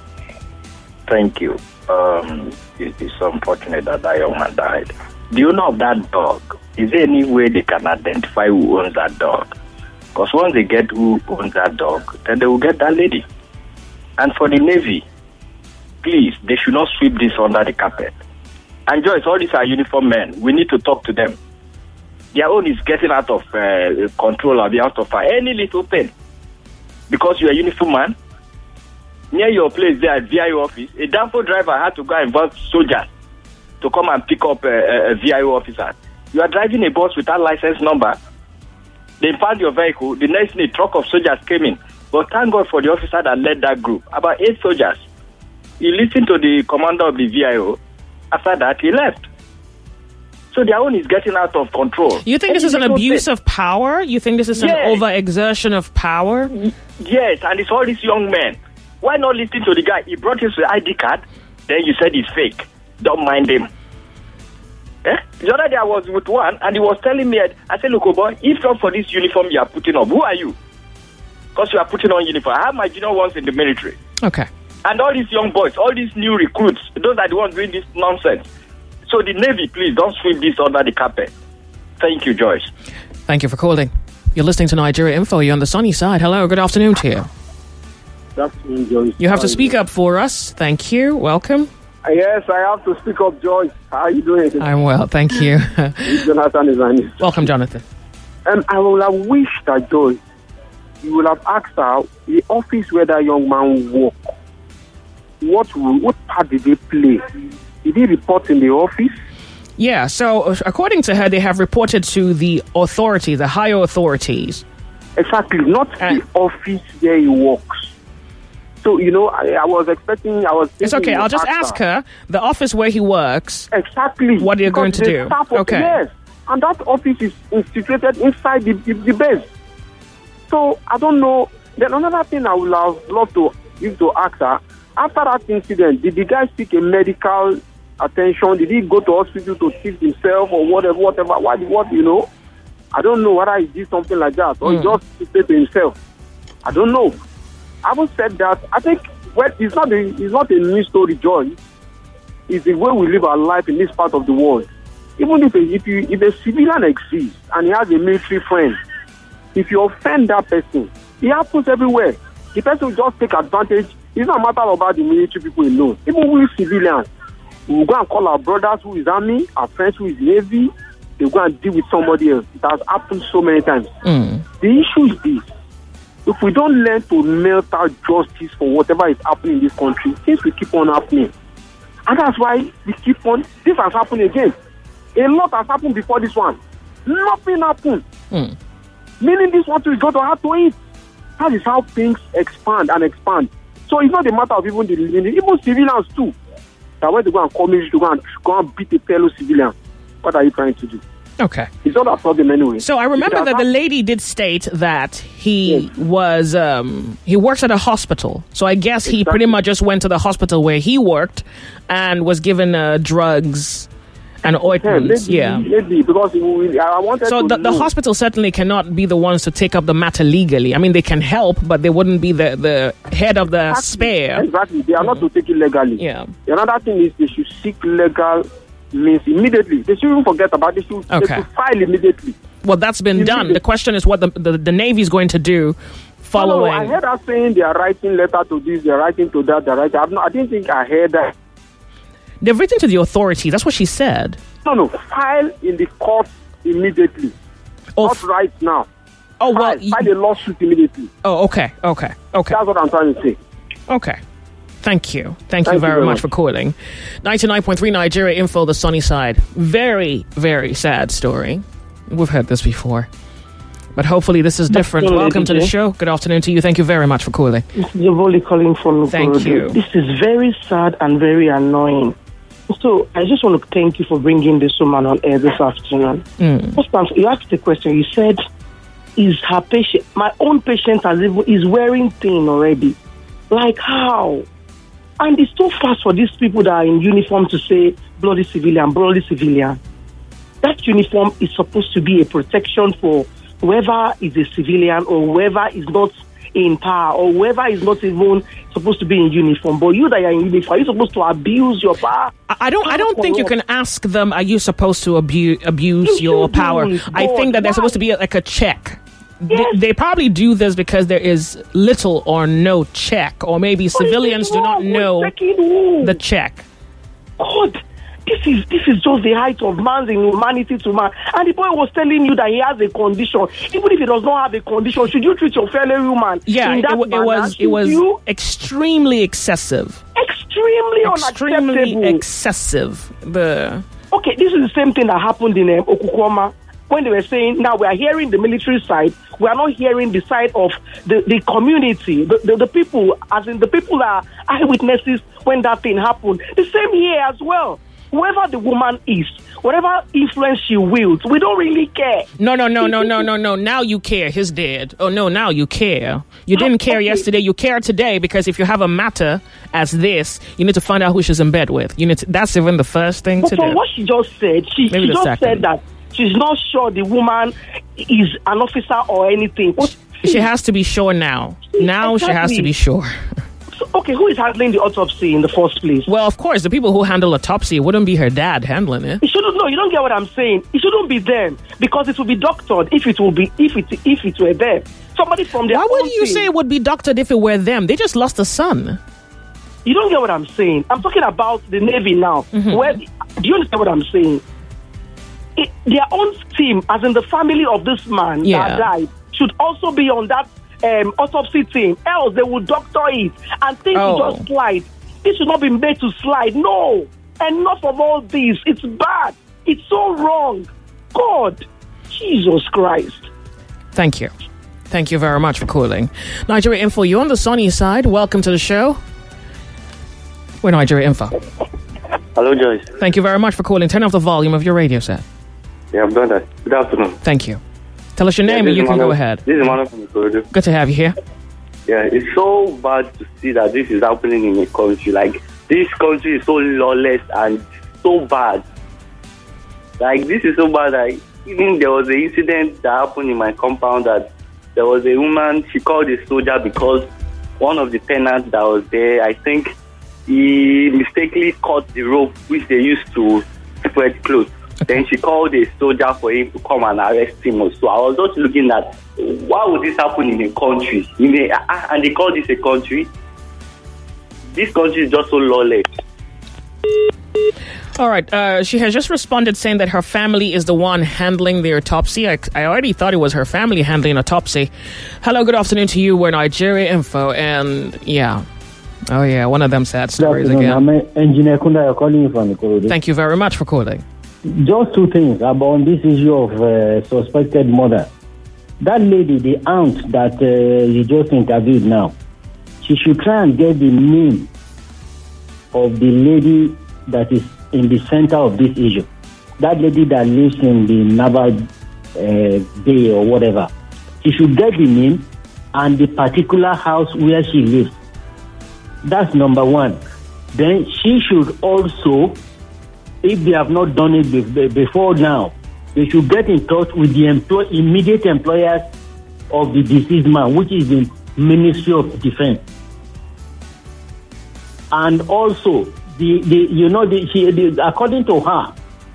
Thank you. It's unfortunate that young man died. Do you know of that dog? Is there any way they can identify who owns that dog? Because once they get who owns that dog, then they will get that lady. And for the Navy, please, they should not sweep this under the carpet. And Joyce, all these are uniform men. We need to talk to them. Their own is getting out of control or out of any little thing. Because you're a uniform man, near your place there at VIO office, a Danfo driver had to go and involve soldiers to come and pick up a VIO officer. You are driving a bus without license number. They found your vehicle. The next day, a truck of soldiers came in. But thank God for the officer that led that group. About 8 soldiers. He listened to the commander of the VIO. After that, he left. So their own is getting out of control. You think this is an abuse of power? You think this is an overexertion of power? Yes, and it's all these young men. Why not listen to the guy? He brought his ID card, then you said he's fake. Don't mind him. The other day I was with one, and he was telling me, I said, look, oh boy, if not for this uniform you are putting on, who are you? Because you are putting on uniform. I have my junior ones in the military. Okay. And all these young boys, all these new recruits, those are the ones doing this nonsense. So the Navy, please, don't sweep this under the carpet. Thank you, Joyce. Thank you for calling. You're listening to Nigeria Info. You're on the sunny side. Hello, good afternoon to you. Good afternoon, Joyce. You have to speak up for us. Thank you. Welcome. Yes, I have to speak up, Joyce. How are you doing? I'm well, thank you. Jonathan is my name. Welcome, Jonathan. I will have wished that, Joyce, you will have asked her the office where that young man worked. What part did they play? Did he report in the office? Yeah, so according to her, they have reported to the authority, the higher authorities. Exactly, not the office where he works. So, I was expecting... It's okay, I'll just ask her, the office where he works... Exactly. What are you going to do? Okay. Yes, and that office is instituted inside the base. So, I don't know. Then another thing I would have loved to ask her, after that incident, did the guy seek a medical attention? Did he go to hospital to treat himself or whatever? What, I don't know whether he did something like that or he just stayed to himself. I don't know. Having said that, I think it's not a new story, Joy. It's the way we live our life in this part of the world. Even if a civilian exists and he has a military friend, if you offend that person, it happens everywhere. The person will just take advantage. It's not a matter about the military people alone. Even we civilians, we will go and call our brothers who is army, our friends who is navy, they will go and deal with somebody else. It has happened so many times. The issue is this. If we don't learn to melt out justice for whatever is happening in this country, things will keep on happening. And that's why we keep on. This has happened again. A lot has happened before this one. Nothing happened. Meaning this one is going to have to eat. That is how things expand and expand. So it's not a matter of even civilians too. That when they go and come in to go and beat a fellow civilian, what are you trying to do? Okay. It's not a problem anyway. So I remember that the lady did state that he was, he works at a hospital. So I guess he pretty much just went to the hospital where he worked and was given drugs and ointments. Maybe, because I wanted so to the hospital certainly cannot be the ones to take up the matter legally. I mean, they can help, but they wouldn't be the head of the spare. Exactly. They are not to take it legally. Yeah. Another thing is they should seek legal means immediately. They shouldn't forget about it. They should file immediately. Well, that's been done. The question is what the Navy is going to do following. No, I heard her saying they are writing letter to this, they are writing to that, I didn't think I heard that. They've written to the authorities. That's what she said. No, file in the court immediately. Oh, Not right now. Oh, well. File a lawsuit immediately. Oh, okay. That's what I'm trying to say. Okay. Thank you. Thank you very much for calling. 99.3 Nigeria Info, the sunny side. Very, very sad story. We've heard this before. But hopefully this is different. Welcome to the show. Good afternoon to you. Thank you very much for calling. This is Jovoli calling from Thank you. This is very sad and very annoying. So I just want to thank you for bringing this woman on air this afternoon. First time, you asked the question. You said, is her patient, my own patient is wearing thin already? Like how? And it's so fast for these people that are in uniform to say bloody civilian, bloody civilian. That uniform is supposed to be a protection for whoever is a civilian or whoever is not in power or whoever is not even supposed to be in uniform. But you that are in uniform, are you supposed to abuse your power? I don't think you can ask them, are you supposed to abuse your power? I think that there's supposed to be like a check. Yes. They probably do this because there is little or no check, or maybe civilians do not know the check. God, this is just the height of man's inhumanity to man. And the boy was telling you that he has a condition. Even if he does not have a condition, should you treat your fellow human? Yeah, it was extremely excessive. Extremely unacceptable. Excessive. Okay, this is the same thing that happened in Okukwama. When they were saying, now we are hearing the military side, we are not hearing the side of the community, the people, as in the people are eyewitnesses when that thing happened. The same here as well. Whoever the woman is, whatever influence she wields, we don't really care. No. Now you care. He's dead. Oh, no, now you care. You didn't care yesterday. You care today because if you have a matter as this, you need to find out who she's in bed with. That's even the first thing to do. From what she just said, she just said that she's not sure the woman is an officer or anything. She has to be sure now. Now exactly. She has to be sure. So, okay, who is handling the autopsy in the first place? Well, of course, the people who handle autopsy, it wouldn't be her dad handling it. You don't get what I'm saying. It shouldn't be them because it will be doctored if it were them. Somebody from their Why would you team. say it would be doctored if it were them? They just lost a son. You don't get what I'm saying. I'm talking about the Navy now. Mm-hmm. Do you understand what I'm saying? Their own team, as in the family of this man that died, should also be on that autopsy team. Else they will doctor it and things will just slide. It should not be made to slide. No. Enough of all this. It's bad. It's so wrong. God. Jesus Christ. Thank you. Thank you very much for calling. Nigeria Info, you on the sunny side. Welcome to the show. We're Nigeria Info. Hello, Joyce. Thank you very much for calling. Turn off the volume of your radio set. Yeah, I've done that. Good afternoon. Thank you. Tell us your name and you can go ahead. This is Manu from Ikorodu. Good to have you here. Yeah, it's so bad to see that this is happening in a country. Like, this country is so lawless and so bad. Like, this is so bad that even there was an incident that happened in my compound that there was a woman, she called a soldier because one of the tenants that was there, I think he mistakenly cut the rope which they used to spread clothes. Okay. Then she called a soldier for him to come and arrest him. So I was just looking at why would this happen in a country? And they call this a country. This country is just so lawless. All right. She has just responded saying that her family is the one handling the autopsy. I already thought it was her family handling autopsy. Hello, good afternoon to you. We're Nigeria Info. And yeah. Oh, yeah. One of them sad stories again. I'm Engineer Kunda calling you from Ikorodu. Thank you very much for calling. Just two things about this issue of suspected murder. That lady, the aunt that you just interviewed now, she should try and get the name of the lady that is in the center of this issue. That lady that lives in the Naval Bay or whatever. She should get the name and the particular house where she lives. That's number one. Then she should also, if they have not done it before now, they should get in touch with the immediate employers of the deceased man, which is the Ministry of Defense. And also, according to her,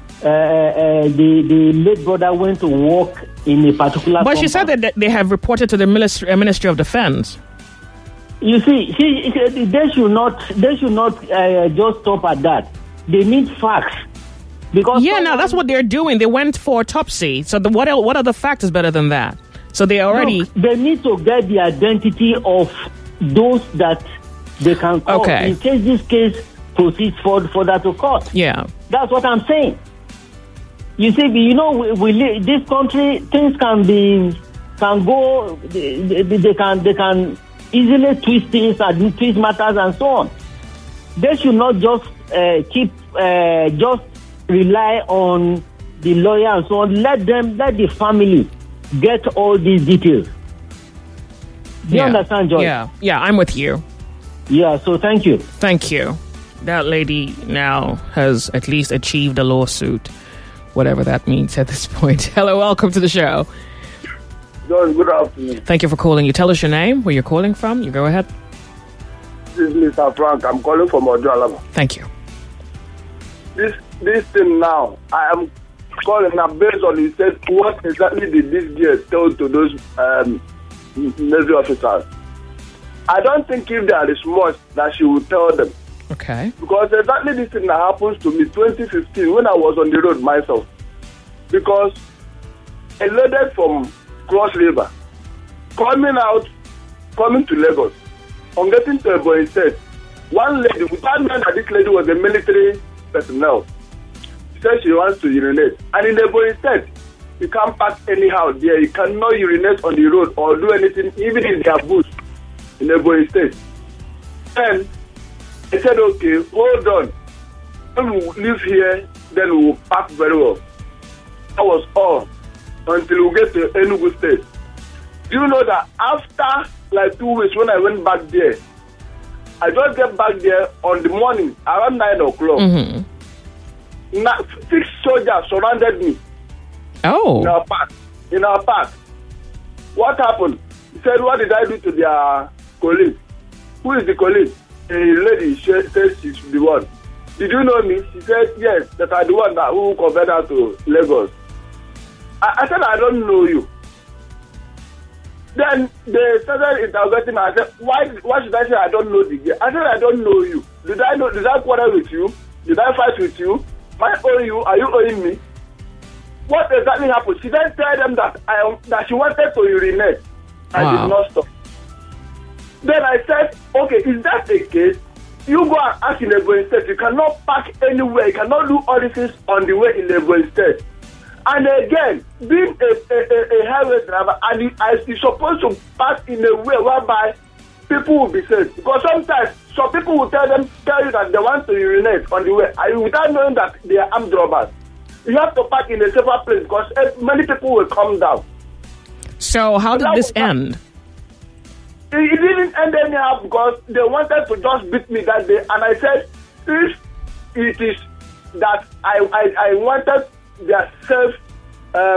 the late brother went to work in a particular. But she said that they have reported to the Ministry of Defense. You see, they should not just stop at that. They need facts. Because that's what they're doing. They went for autopsy. So what other fact is better than that? So they already... Look, they need to get the identity of those that they can call in case this case proceeds further to court. Yeah. That's what I'm saying. You see, we this country, things can go, they can easily twist things and twist matters and so on. They should not just just rely on the lawyer and so on. Let the family get all these details. Do you understand, Joy? Yeah, I'm with you. Yeah, so thank you. Thank you. That lady now has at least achieved a lawsuit, whatever that means at this point. Hello, welcome to the show. John, good afternoon. Thank you for calling. You tell us your name, where you're calling from. You go ahead. This is Mr. Frank. I'm calling from Ojo Alaba. Thank you. This thing now, I am calling now based on you said what exactly did this girl tell to those Navy officers. I don't think if there is much that she will tell them. Okay. Because exactly this thing that happens to me 2015 when I was on the road myself. Because I loaded from Cross River, coming to Lagos, on getting to Ebonyi State, one lady, without knowing that this lady was a military personnel, she said she wants to urinate. And in Ebonyi State, you can't park anyhow there. You cannot urinate on the road or do anything, even in their booth in Ebonyi State. Then I said, okay, hold on. When we live here, then we will park very well. That was all until we get to Enugu State. Do you know that after like 2 weeks when I went back there, I just get back there on the morning around 9 o'clock. Mm-hmm. 6 soldiers surrounded me. Oh. In our park. What happened? He said, what did I do to their colleague? Who is the colleague? A lady said she's the one. Did you know me? She said, yes, that I'm the one who converted her to Lagos. I said, I don't know you. Then they started interrogating me. I said, why should I say I don't know the girl? I said, I don't know you. Did I quarrel with you? Did I fight with you? Am I owing you? Are you owing me? What exactly happened? She then told them that she wanted to urinate. I did not stop. Then I said, okay, is that the case? You go and ask in Ebonyi State. You cannot park anywhere. You cannot do all these things on the way in Ebonyi State. And again, being a highway driver, and you're supposed to pass in a way whereby people will be safe. Because sometimes some people will tell you that they want to urinate on the way, without knowing that they are armed robbers. You have to park in a safer place because many people will come down. So how did this end? It didn't end anyhow because they wanted to just beat me that day. And I said, if it is that I wanted their self, I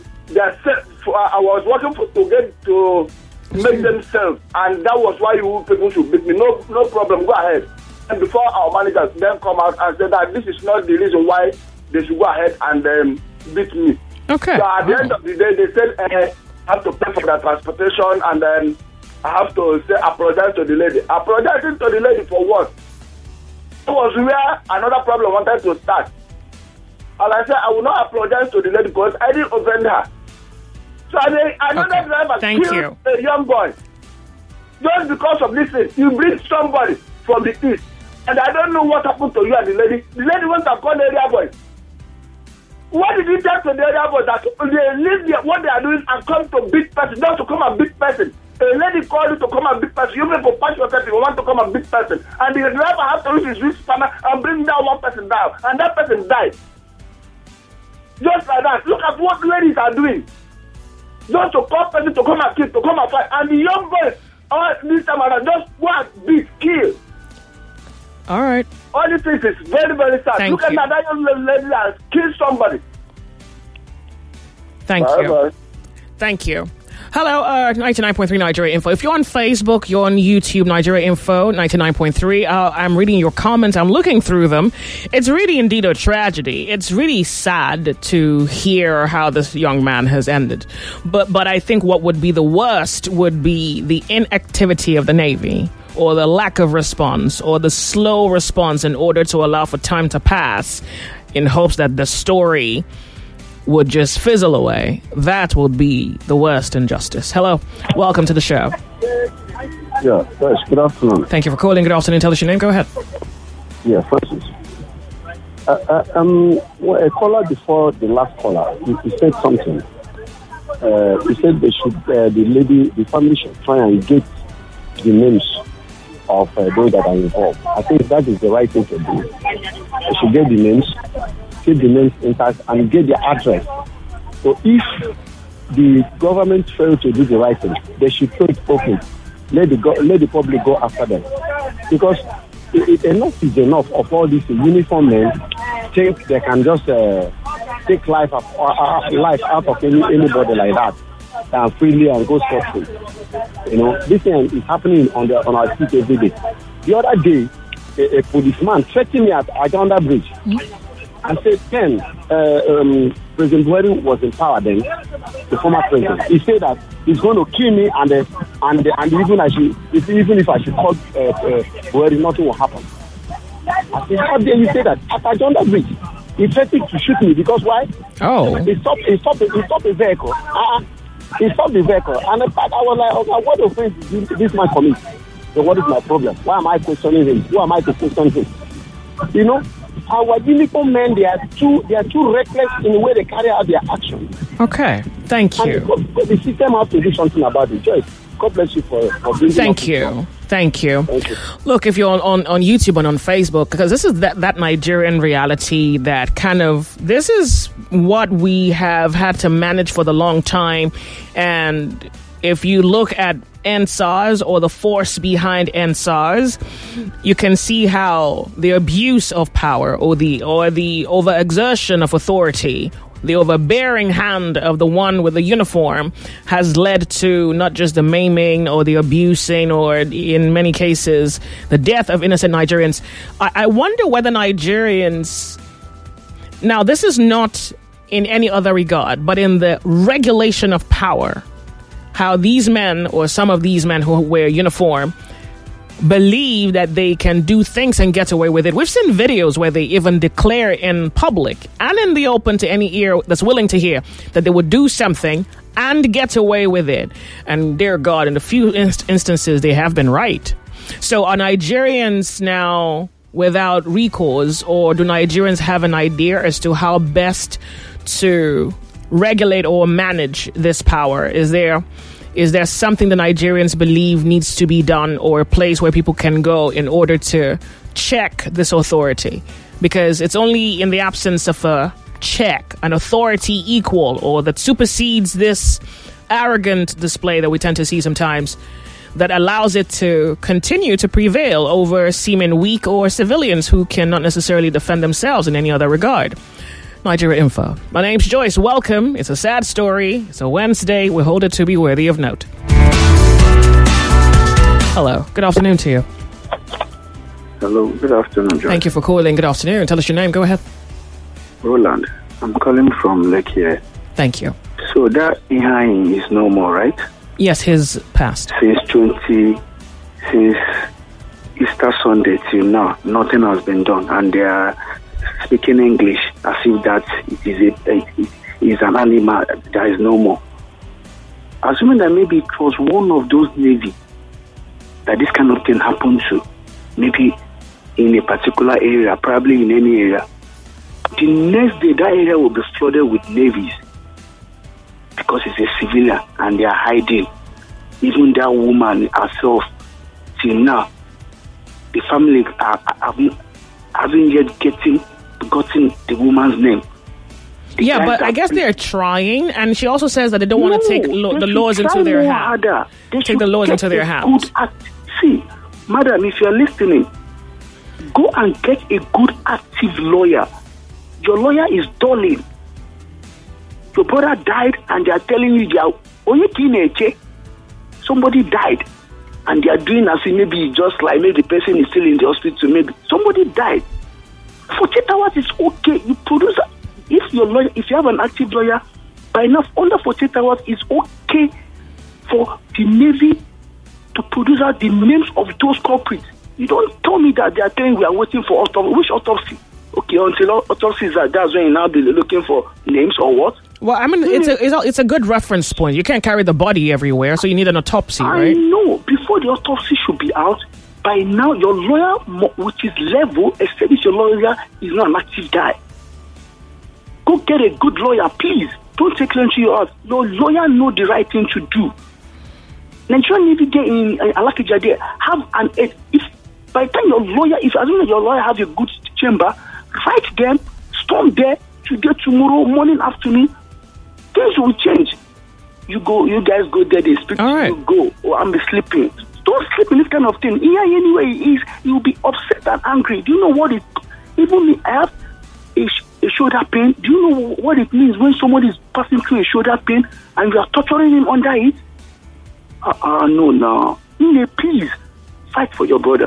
was working to make them self, and that was why you people should beat me. No problem, go ahead. And before our managers then come out and say that this is not the reason why they should go ahead and beat me. Okay. So at the end of the day, they said I have to pay for the transportation, and then I have to say apologize to the lady. Apologizing to the lady for what? That was where another problem wanted to start. And I said, I will not apologize to the lady because I didn't offend her. So another driver killed a young boy. Just because of this thing, you bring somebody from the east. And I don't know what happened to you and the lady. The lady wants to call the area boy. What did you tell to the area boy that they leave what they are doing and come to beat person, not to come and beat person? A lady called you to come and beat person. You people punch yourself if you want to come and beat person. And the driver has to use his wrist spanner and bring down one person down. And that person died. Just like that. Look at what ladies are doing. Just to call person to come and kill, to come and fight. And the young boys, this time around, just go and beat, kill. All right. All these things is very, very sad. Look at that young lady that killed somebody. Thank you. Thank you. Hello, 99.3 Nigeria Info. If you're on Facebook, you're on YouTube, Nigeria Info, 99.3. I'm reading your comments. I'm looking through them. It's really indeed a tragedy. It's really sad to hear how this young man has ended. But I think what would be the worst would be the inactivity of the Navy, or the lack of response, or the slow response in order to allow for time to pass. in hopes that the story would just fizzle away. That would be the worst injustice. Hello, welcome to the show. Yeah, first, good afternoon. Thank you for calling. Good afternoon. Tell us your name. Go ahead. Yeah, Francis. A caller before the last caller, he said something. He said they should, the family should try and get the names of those that are involved. I think that is the right thing to do. They should get the names, keep the names intact, and get the address. So if the government fails to do the right thing, they should throw it open. Let the public go after them. Because enough is enough of all these uniform men think they can just take life out of anybody like that and freely and go scot-free. You know, this thing is happening on our street every day. The other day, a policeman threatened me at Aganda Bridge and said, President Buhari was in power then, the former president. He said that he's going to kill me and even if I should call Buhari, nothing will happen. I said, how dare you say that? At Aganda Bridge, he threatened to shoot me because why? Oh. He stopped the vehicle. He stopped the vehicle. And in fact, I was like, okay, what offense did this man commit? So what is my problem? Why am I questioning him? Who am I to question him? You know, our uniform men, they are too reckless in the way they carry out their actions. Okay, thank you. And the system has to do something about it. Joyce, God bless you for bringing Thank you. Thank you. Look, if you're on YouTube and on Facebook, because this is that Nigerian reality that this is what we have had to manage for the long time. And if you look at NSARS or the force behind NSARS, you can see how the abuse of power or the overexertion of authority, the overbearing hand of the one with the uniform has led to not just the maiming or the abusing or, in many cases, the death of innocent Nigerians. I wonder whether Nigerians... Now, this is not in any other regard, but in the regulation of power, how these men or some of these men who wear uniform believe that they can do things and get away with it. We've seen videos where they even declare in public and in the open to any ear that's willing to hear that they would do something and get away with it. And dear God, in a few instances, they have been right. So are Nigerians now without recourse, or do Nigerians have an idea as to how best to regulate or manage this power? Is there something the Nigerians believe needs to be done, or a place where people can go in order to check this authority? Because it's only in the absence of a check, an authority equal or that supersedes this arrogant display that we tend to see sometimes, that allows it to continue to prevail over seeming weak or civilians who cannot necessarily defend themselves in any other regard. Nigeria Info. My name's Joyce. Welcome. It's a sad story. It's a Wednesday. We hold it to be worthy of note. Hello. Good afternoon to you. Hello. Good afternoon, Joyce. Thank you for calling. Good afternoon. Tell us your name. Go ahead. Roland. I'm calling from Lekki. Thank you. So that Ihai is no more, right? Yes, his passed. Since Easter Sunday till now, nothing has been done, and they are speaking English as if that it is an animal that is no more. Assuming that maybe it was one of those Navy that this kind of thing happened to, maybe in a particular area, probably in any area, the next day that area will be flooded with navies because it's a civilian and they are hiding. Even that woman herself, till now, the family haven't yet gotten the woman's name. Yeah, but I guess they're trying, and she also says that they don't want to take the laws into their hands. Take the laws into their hands. See, madam, if you're listening, go and get a good active lawyer. Your lawyer is dulling. Your brother died, and they are telling you somebody died, and they are doing as if maybe just like maybe the person is still in the hospital. Maybe somebody died. 48 hours is okay. You produce. If you have an active lawyer, by enough under 48 hours, it's okay for the Navy to produce out the names of those culprits. You don't tell me that they are saying we are waiting for autopsy. Which autopsy? Okay, until autopsies are, that's when you now be looking for names or what? Well, I mean, it's a good reference point. You can't carry the body everywhere, so you need an autopsy, right? I know. Before the autopsy should be out, by now your lawyer, which is level, except if your lawyer is not an active guy. Go get a good lawyer, please. Don't take them to your house. Your lawyer know the right thing to do. Nigerian Navy get in Alakija there, have an if by the time your lawyer, if as soon as your lawyer has a good chamber, fight them, storm there today, tomorrow, morning, afternoon, things will change. You guys go there, they speak to you, go. Oh, I'm sleeping. Don't sleep in this kind of thing. Yeah, anyway, you'll be upset and angry. Do you know what it? Even me, I have a shoulder pain. Do you know what it means when somebody is passing through a shoulder pain and you are torturing him under it? No. Please fight for your brother.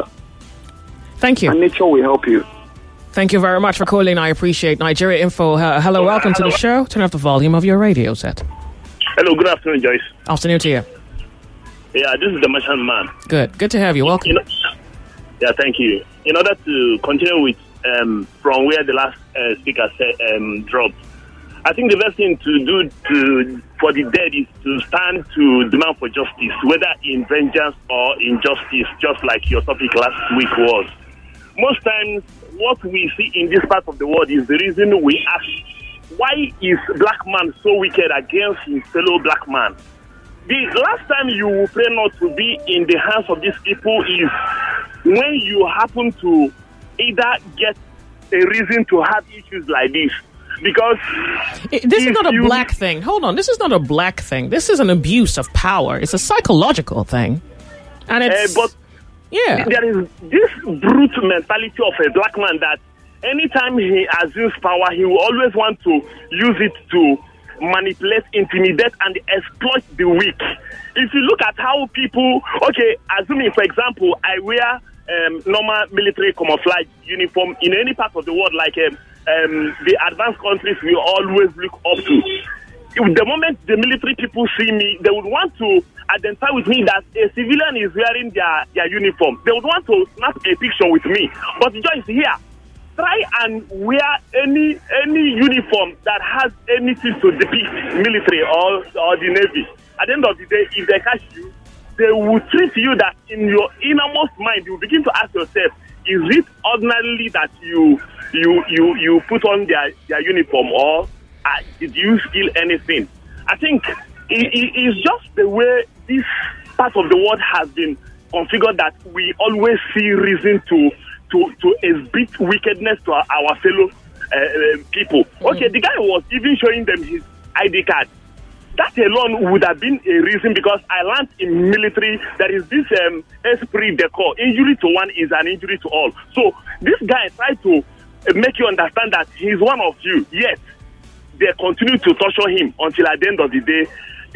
Thank you. And nature will help you. Thank you very much for calling. I appreciate Nigeria Info. Hello, welcome to the show. Turn off the volume of your radio set. Hello, good afternoon, Joyce. Afternoon to you. Yeah, this is the Merchant Man. Good to have you. Welcome. Yeah, thank you. In order to continue with from where the last speaker dropped, I think the best thing to do for the dead is to stand to demand for justice, whether in vengeance or injustice, just like your topic last week was. Most times, what we see in this part of the world is the reason we ask, why is black man so wicked against his fellow black man? The last time you will pray not to be in the hands of these people is when you happen to either get a reason to have issues like this. Because this is not a black thing. Hold on. This is not a black thing. This is an abuse of power. It's a psychological thing. And it's... there is this brute mentality of a black man that anytime he assumes power, he will always want to use it to manipulate, intimidate, and exploit the weak. If you look at how people... Okay, assuming, for example, I wear normal military camouflage uniform in any part of the world, like... the advanced countries we always look up to. The moment the military people see me, they would want to identify with me that a civilian is wearing their uniform. They would want to snap a picture with me. But Joyce, here, try and wear any uniform that has anything to depict military or the Navy. At the end of the day, if they catch you, they will treat you that in your innermost mind, you begin to ask yourself, is it ordinarily that you put on their uniform, or did you steal anything? I think it's just the way this part of the world has been configured that we always see reason to exhibit wickedness to our fellow people. Okay, the guy was even showing them his ID card. That alone would have been a reason, because I learned in military there is this esprit de corps. Injury to one is an injury to all. So this guy tried to make you understand that he's one of you, yet they continue to torture him until at the end of the day.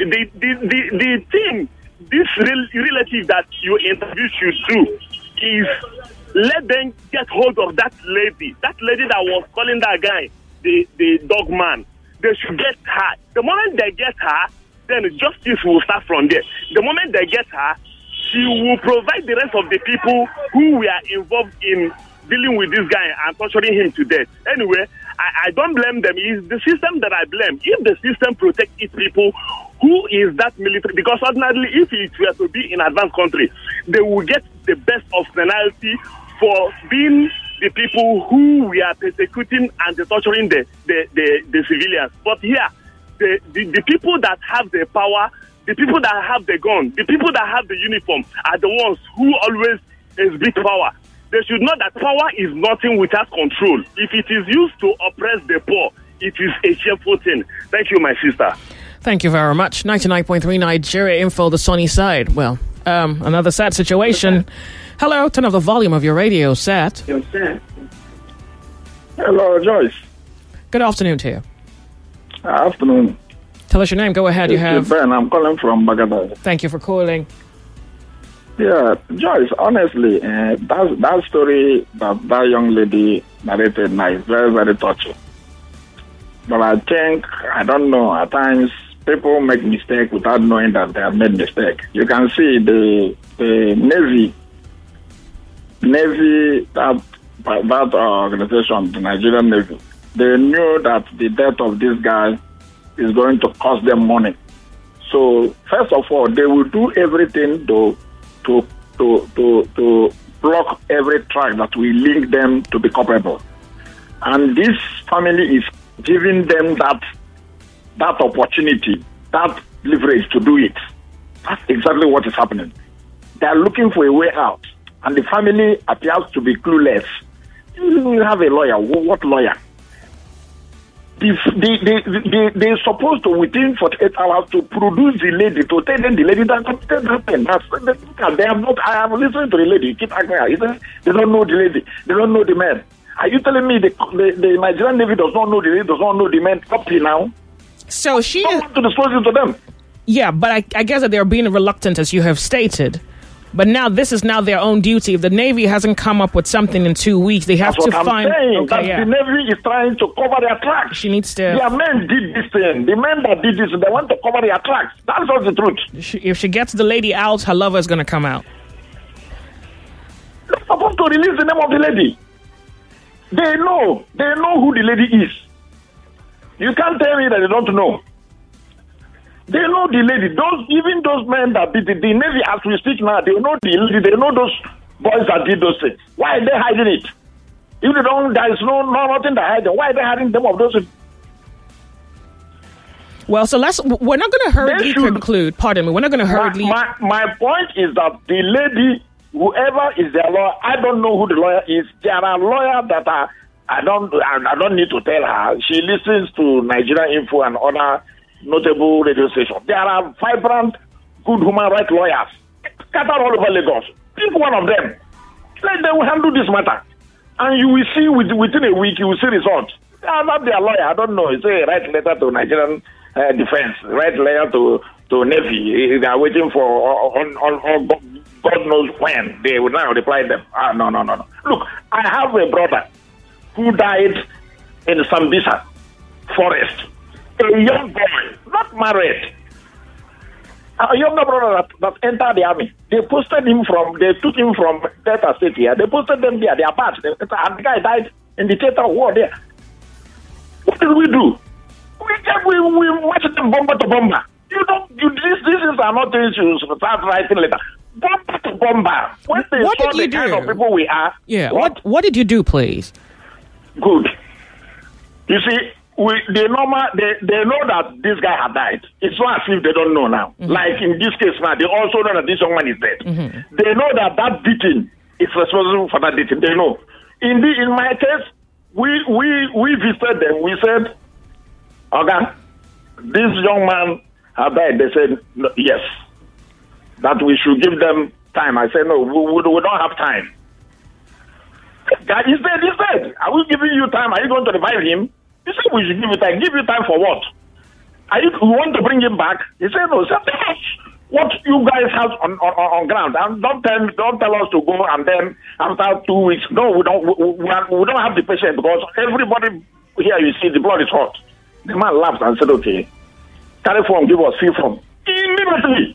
The thing this relative that you interviewed should do is let them get hold of that lady that was calling that guy the dog man. They should get her. The moment they get her, then justice will start from there. The moment they get her, she will provide the rest of the people who were involved in dealing with this guy and torturing him to death. Anyway, I don't blame them. It's the system that I blame. If the system protects its people, who is that military? Because ordinarily, if it were to be in advanced country, they will get the best of penalty for being the people who we are persecuting and torturing the civilians. But here, the people that have the power, the people that have the gun, the people that have the uniform are the ones who always exhibit power. They should know that power is nothing without control. If it is used to oppress the poor, it is a shameful thing. Thank you, my sister. Thank you very much. 99.3 Nigeria Info, the sunny side. Well, another sad situation. Hello, turn off the volume of your radio set. Hello, Joyce. Good afternoon to you. Afternoon. Tell us your name. Go ahead. You have... Ben, I'm calling from Baghdad. Thank you for calling. Yeah, Joyce, honestly, that story that young lady narrated now is very, very touching. But I think, I don't know, at times people make mistakes without knowing that they have made mistake. You can see the Navy that by that organization, the Nigerian Navy, they knew that the death of this guy is going to cost them money. So first of all, they will do everything to block every track that will link them to be culpable. And this family is giving them that opportunity, that leverage to do it. That's exactly what is happening. They are looking for a way out, and the family appears to be clueless. You have a lawyer. What lawyer? They're supposed to, within 48 hours, to produce the lady, to tell them the lady that happened. They have not. I have listened to the lady. You keep asking her. They don't know the lady. They don't know the man. Are you telling me the Nigerian Navy does not know the lady, does not know the man up till now? So she don't want to disclose it to them. Yeah, but I guess that they're being reluctant, as you have stated. But now this is now their own duty. If the Navy hasn't come up with something in 2 weeks, they have to find. The Navy is trying to cover their tracks. She needs to. Their men did this thing. The men that did this, they want to cover their tracks. That's just the truth. If she gets the lady out, her lover is going to come out. They're supposed to release the name of the lady. They know who the lady is. You can't tell me that they don't know. They know the lady. Even those men that did the Navy, as we speak now, they know the lady. They know those boys that did those things. Why are they hiding it? If they don't, there is nothing to hide. Why are they hiding them of those? Well, so we're not going to hurriedly conclude. Pardon me. We're not going to hurriedly. My point is that the lady, whoever is their lawyer, I don't know who the lawyer is. There are lawyers that are. I don't need to tell her. She listens to Nigeria Info and other notable radio stations. There are vibrant, good human rights lawyers scattered all over Lagos. Pick one of them. Let them handle this matter. And you will see within a week, you will see results. They are not their lawyer. I don't know. Say write letter to Nigerian Defense, write letter to Navy. They are waiting for on God knows when they will now reply them. No. Look, I have a brother who died in Sambisa forest. A young boy, not married. A younger brother that entered the army. They took him from Delta State here. They posted them there. They are bad. And the guy died in the theater of war there. What did we do? We watched them bomber to bomber. These are not things you start writing later. Bomber to bomber. When they saw the kind of people we are. Yeah. What did you do, please? Good. You see, they know that this guy had died. It's not as if they don't know now. Mm-hmm. Like in this case now, they also know that this young man is dead. Mm-hmm. They know that beating is responsible for that beating. They know. In my case, we visited them. We said, okay, this young man had died. They said, no, yes, that we should give them time. I said, no, we don't have time. God, he said, are we giving you time? Are you going to revive him? He said, we should give you time. Give you time for what? We want to bring him back? He said, no. He said, what you guys have on ground. And don't tell us to go and then after 2 weeks. No, we don't have the patience because everybody here, you see, the blood is hot. The man laughed and said, okay, carry form, give us free form. Immediately.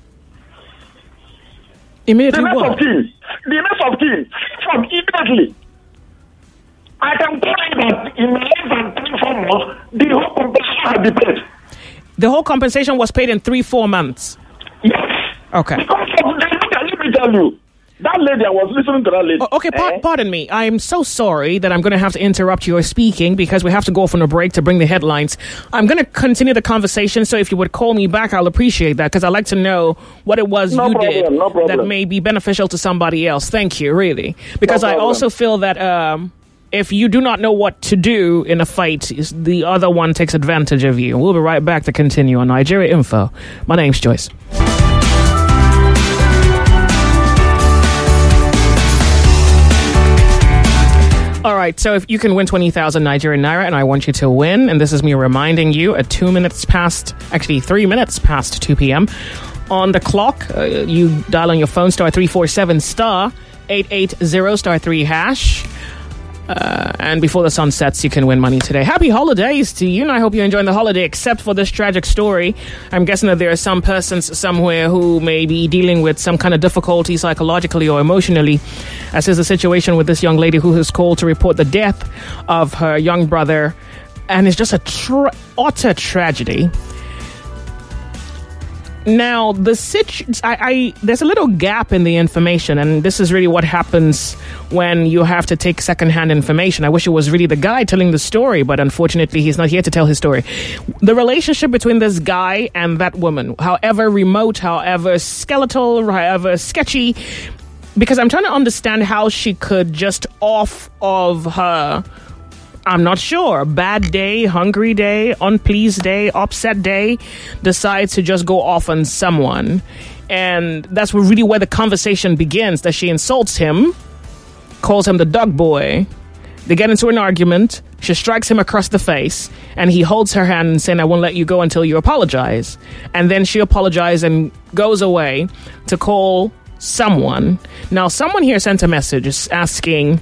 Immediately the what? The next of kin, from immediately. I can tell you that in less than 3-4 months, the whole compensation had been paid. The whole compensation was paid in 3-4 months? Yes. Okay. Because let me tell you, that lady, I was listening to that lady. Okay, pardon me. I'm so sorry that I'm going to have to interrupt your speaking because we have to go off on a break to bring the headlines. I'm going to continue the conversation, so if you would call me back, I'll appreciate that because I'd like to know what it was did that may be beneficial to somebody else. Thank you, really. Because I also feel that if you do not know what to do in a fight, the other one takes advantage of you. We'll be right back to continue on Nigeria Info. My name's Joyce. All right, so if you can win 20,000 Nigerian Naira, and I want you to win, and this is me reminding you at 3 minutes past 2 p.m. on the clock, you dial on your phone, *347 *880 *3#. And before the sun sets, you can win money today. Happy holidays to you, and I hope you're enjoying the holiday, except for this tragic story. I'm guessing that there are some persons somewhere who may be dealing with some kind of difficulty psychologically or emotionally, as is the situation with this young lady who has called to report the death of her young brother. And it's just a utter tragedy. Now, there's a little gap in the information, and this is really what happens when you have to take secondhand information. I wish it was really the guy telling the story, but unfortunately, he's not here to tell his story. The relationship between this guy and that woman, however remote, however skeletal, however sketchy, because I'm trying to understand how she could just off of her, I'm not sure, bad day, hungry day, unpleased day, upset day, decides to just go off on someone. And that's really where the conversation begins, that she insults him, calls him the dog boy. They get into an argument. She strikes him across the face, and he holds her hand and saying, I won't let you go until you apologize. And then she apologizes and goes away to call someone. Now, someone here sent a message asking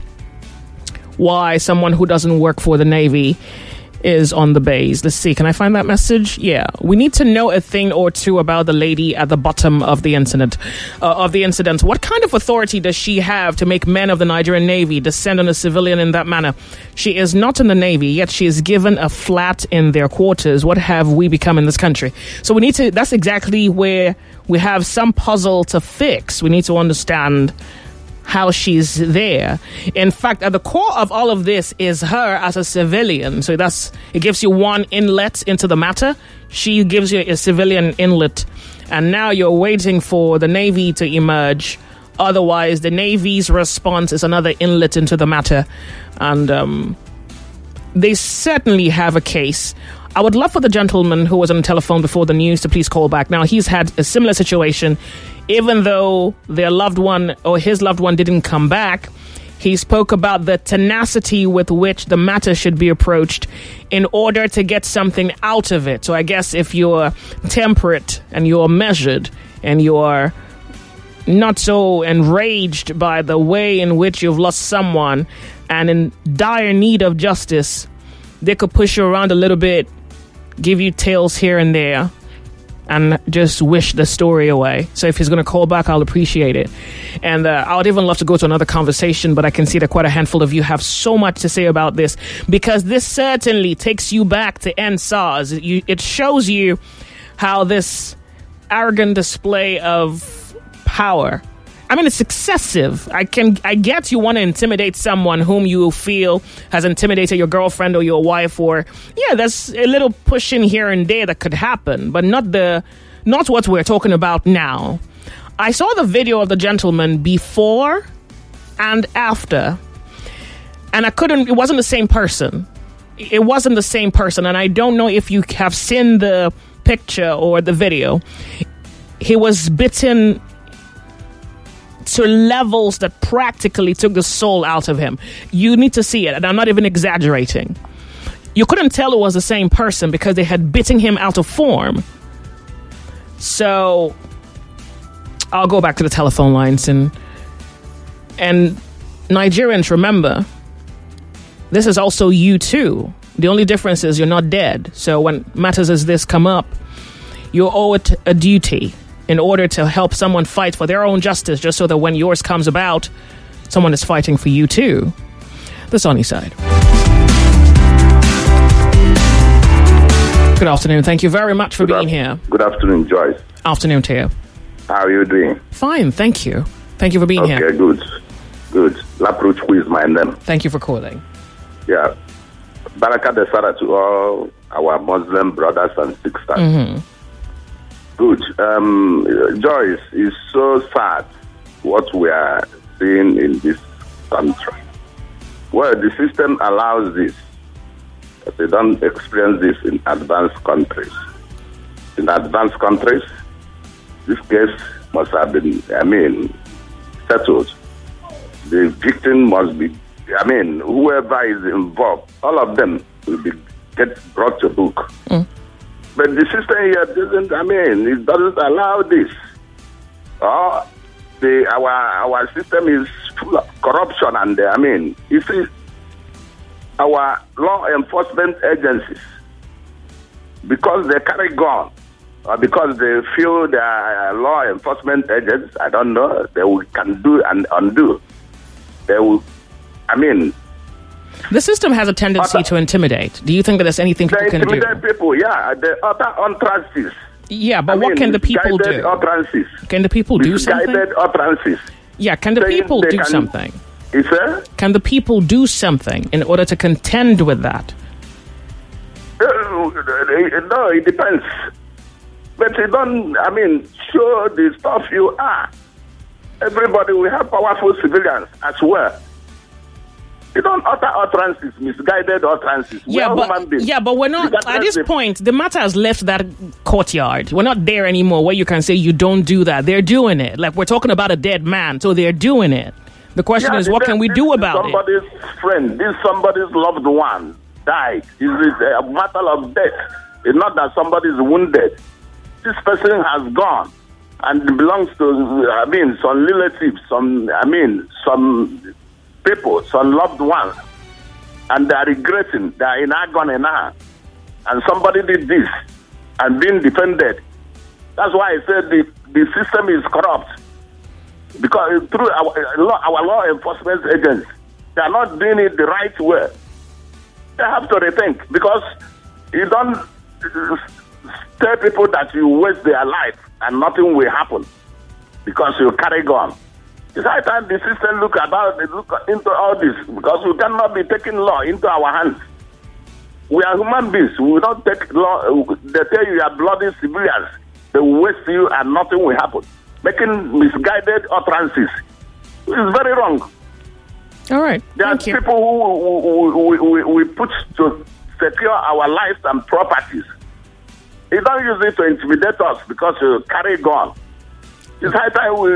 why someone who doesn't work for the Navy is on the base. Let's see, can I find that message? Yeah, we need to know a thing or two about the lady at the bottom of the incident. What kind of authority does she have to make men of the Nigerian Navy descend on a civilian in that manner? She is not in the Navy, yet she is given a flat in their quarters. What have we become in this country? So we need to, that's exactly where we have some puzzle to fix. We need to understand how she's there. In fact, at the core of all of this is her as a civilian. So it gives you one inlet into the matter. She gives you a civilian inlet. And now you're waiting for the Navy to emerge. Otherwise, the Navy's response is another inlet into the matter. And they certainly have a case. I would love for the gentleman who was on the telephone before the news to please call back. Now, he's had a similar situation. Even though their loved one or his loved one didn't come back, he spoke about the tenacity with which the matter should be approached in order to get something out of it. So I guess if you're temperate and you're measured and you're not so enraged by the way in which you've lost someone and in dire need of justice, they could push you around a little bit, give you tales here and there, and just wish the story away. So if he's going to call back, I'll appreciate it. And I would even love to go to another conversation, but I can see that quite a handful of you have so much to say about this, because this certainly takes you back to NSARS. It shows you how this arrogant display of power, I mean, it's excessive. I get you want to intimidate someone whom you feel has intimidated your girlfriend or your wife, or there's a little pushing here and there that could happen, but not what we're talking about now. I saw the video of the gentleman before and after, and it wasn't the same person. It wasn't the same person, and I don't know if you have seen the picture or the video. He was bitten to levels that practically took the soul out of him. You need to see it, and I'm not even exaggerating. You couldn't tell it was the same person because they had bitten him out of form. So I'll go back to the telephone lines and Nigerians, remember, this is also you too. The only difference is you're not dead. So when matters as this come up, you owe it a duty in order to help someone fight for their own justice, just so that when yours comes about, someone is fighting for you too. The Sunny Side. Good afternoon. Thank you very much for being here. Good afternoon, Joyce. Afternoon to you. How are you doing? Fine, thank you. Thank you for being here. Okay, good. Lapruch, who is my name. Thank you for calling. Yeah. Baraka Desara to all our Muslim brothers and sisters. Mm-hmm. Good. Joyce, it's so sad what we are seeing in this country. Well, the system allows this, but they don't experience this in advanced countries. In advanced countries, this case must have been, settled. The victim must be, whoever is involved, all of them will get brought to book. Mm. But the system here it doesn't allow this. Our system is full of corruption, and you see, our law enforcement agencies, because they carry gun, or because they feel they are law enforcement agents, I don't know, can do and undo. They will, the system has a tendency to intimidate. Do you think that there's anything people can do? They intimidate people, yeah. The other utterances. Yeah, but what can the people do? Utterances. Can the people do something? Guided utterances. Yeah, can the people do something? Is there? Can the people do something in order to contend with that? No, it depends. But you don't, show the stuff you are. Everybody, we have powerful civilians as well. You don't utter utterances, misguided utterances. Yeah, but we're not, at this point, the matter has left that courtyard. We're not there anymore where you can say you don't do that. They're doing it. Like, we're talking about a dead man, so they're doing it. The question is, what can we do about it? Somebody's friend, this somebody's loved one died. It's a matter of death. It's not that somebody's wounded. This person has gone and belongs to, some relatives, some people, some loved ones, and they are regretting, they are in agony now. And somebody did this and being defended. That's why I said the system is corrupt. Because through our law enforcement agents, they are not doing it the right way. They have to rethink, because you don't tell people that you waste their life and nothing will happen because you carry gun. It's high time the system look into all this, because we cannot be taking law into our hands. We are human beings. We will not take law. They tell you are bloody civilians. They will waste you and nothing will happen. Making misguided utterances is very wrong. All right. There are people who we put to secure our lives and properties. You don't use it to intimidate us because you carry gun. It's high time we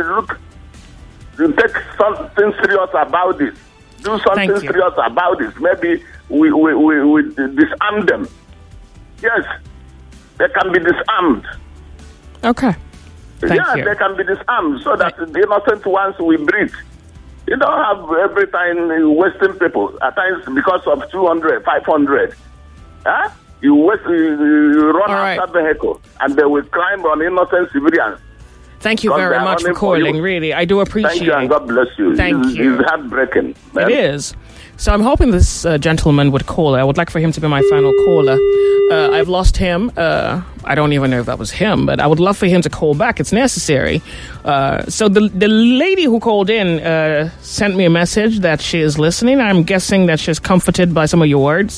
take something serious about this. Do something serious about this. Maybe we disarm them. Yes, they can be disarmed. Okay. Thank you. They can be disarmed so that the innocent ones will breathe. You don't have every time wasting people. At times because of 200, 500. Huh? You run after vehicle and they will climb on innocent civilians. Thank you very much for calling, really. I do appreciate it. Thank you and God bless you. Thank you. It's heartbreaking. Man. It is. So I'm hoping this gentleman would call. I would like for him to be my final caller. I've lost him. I don't even know if that was him, but I would love for him to call back. It's necessary. So the lady who called in sent me a message that she is listening. I'm guessing that she's comforted by some of your words.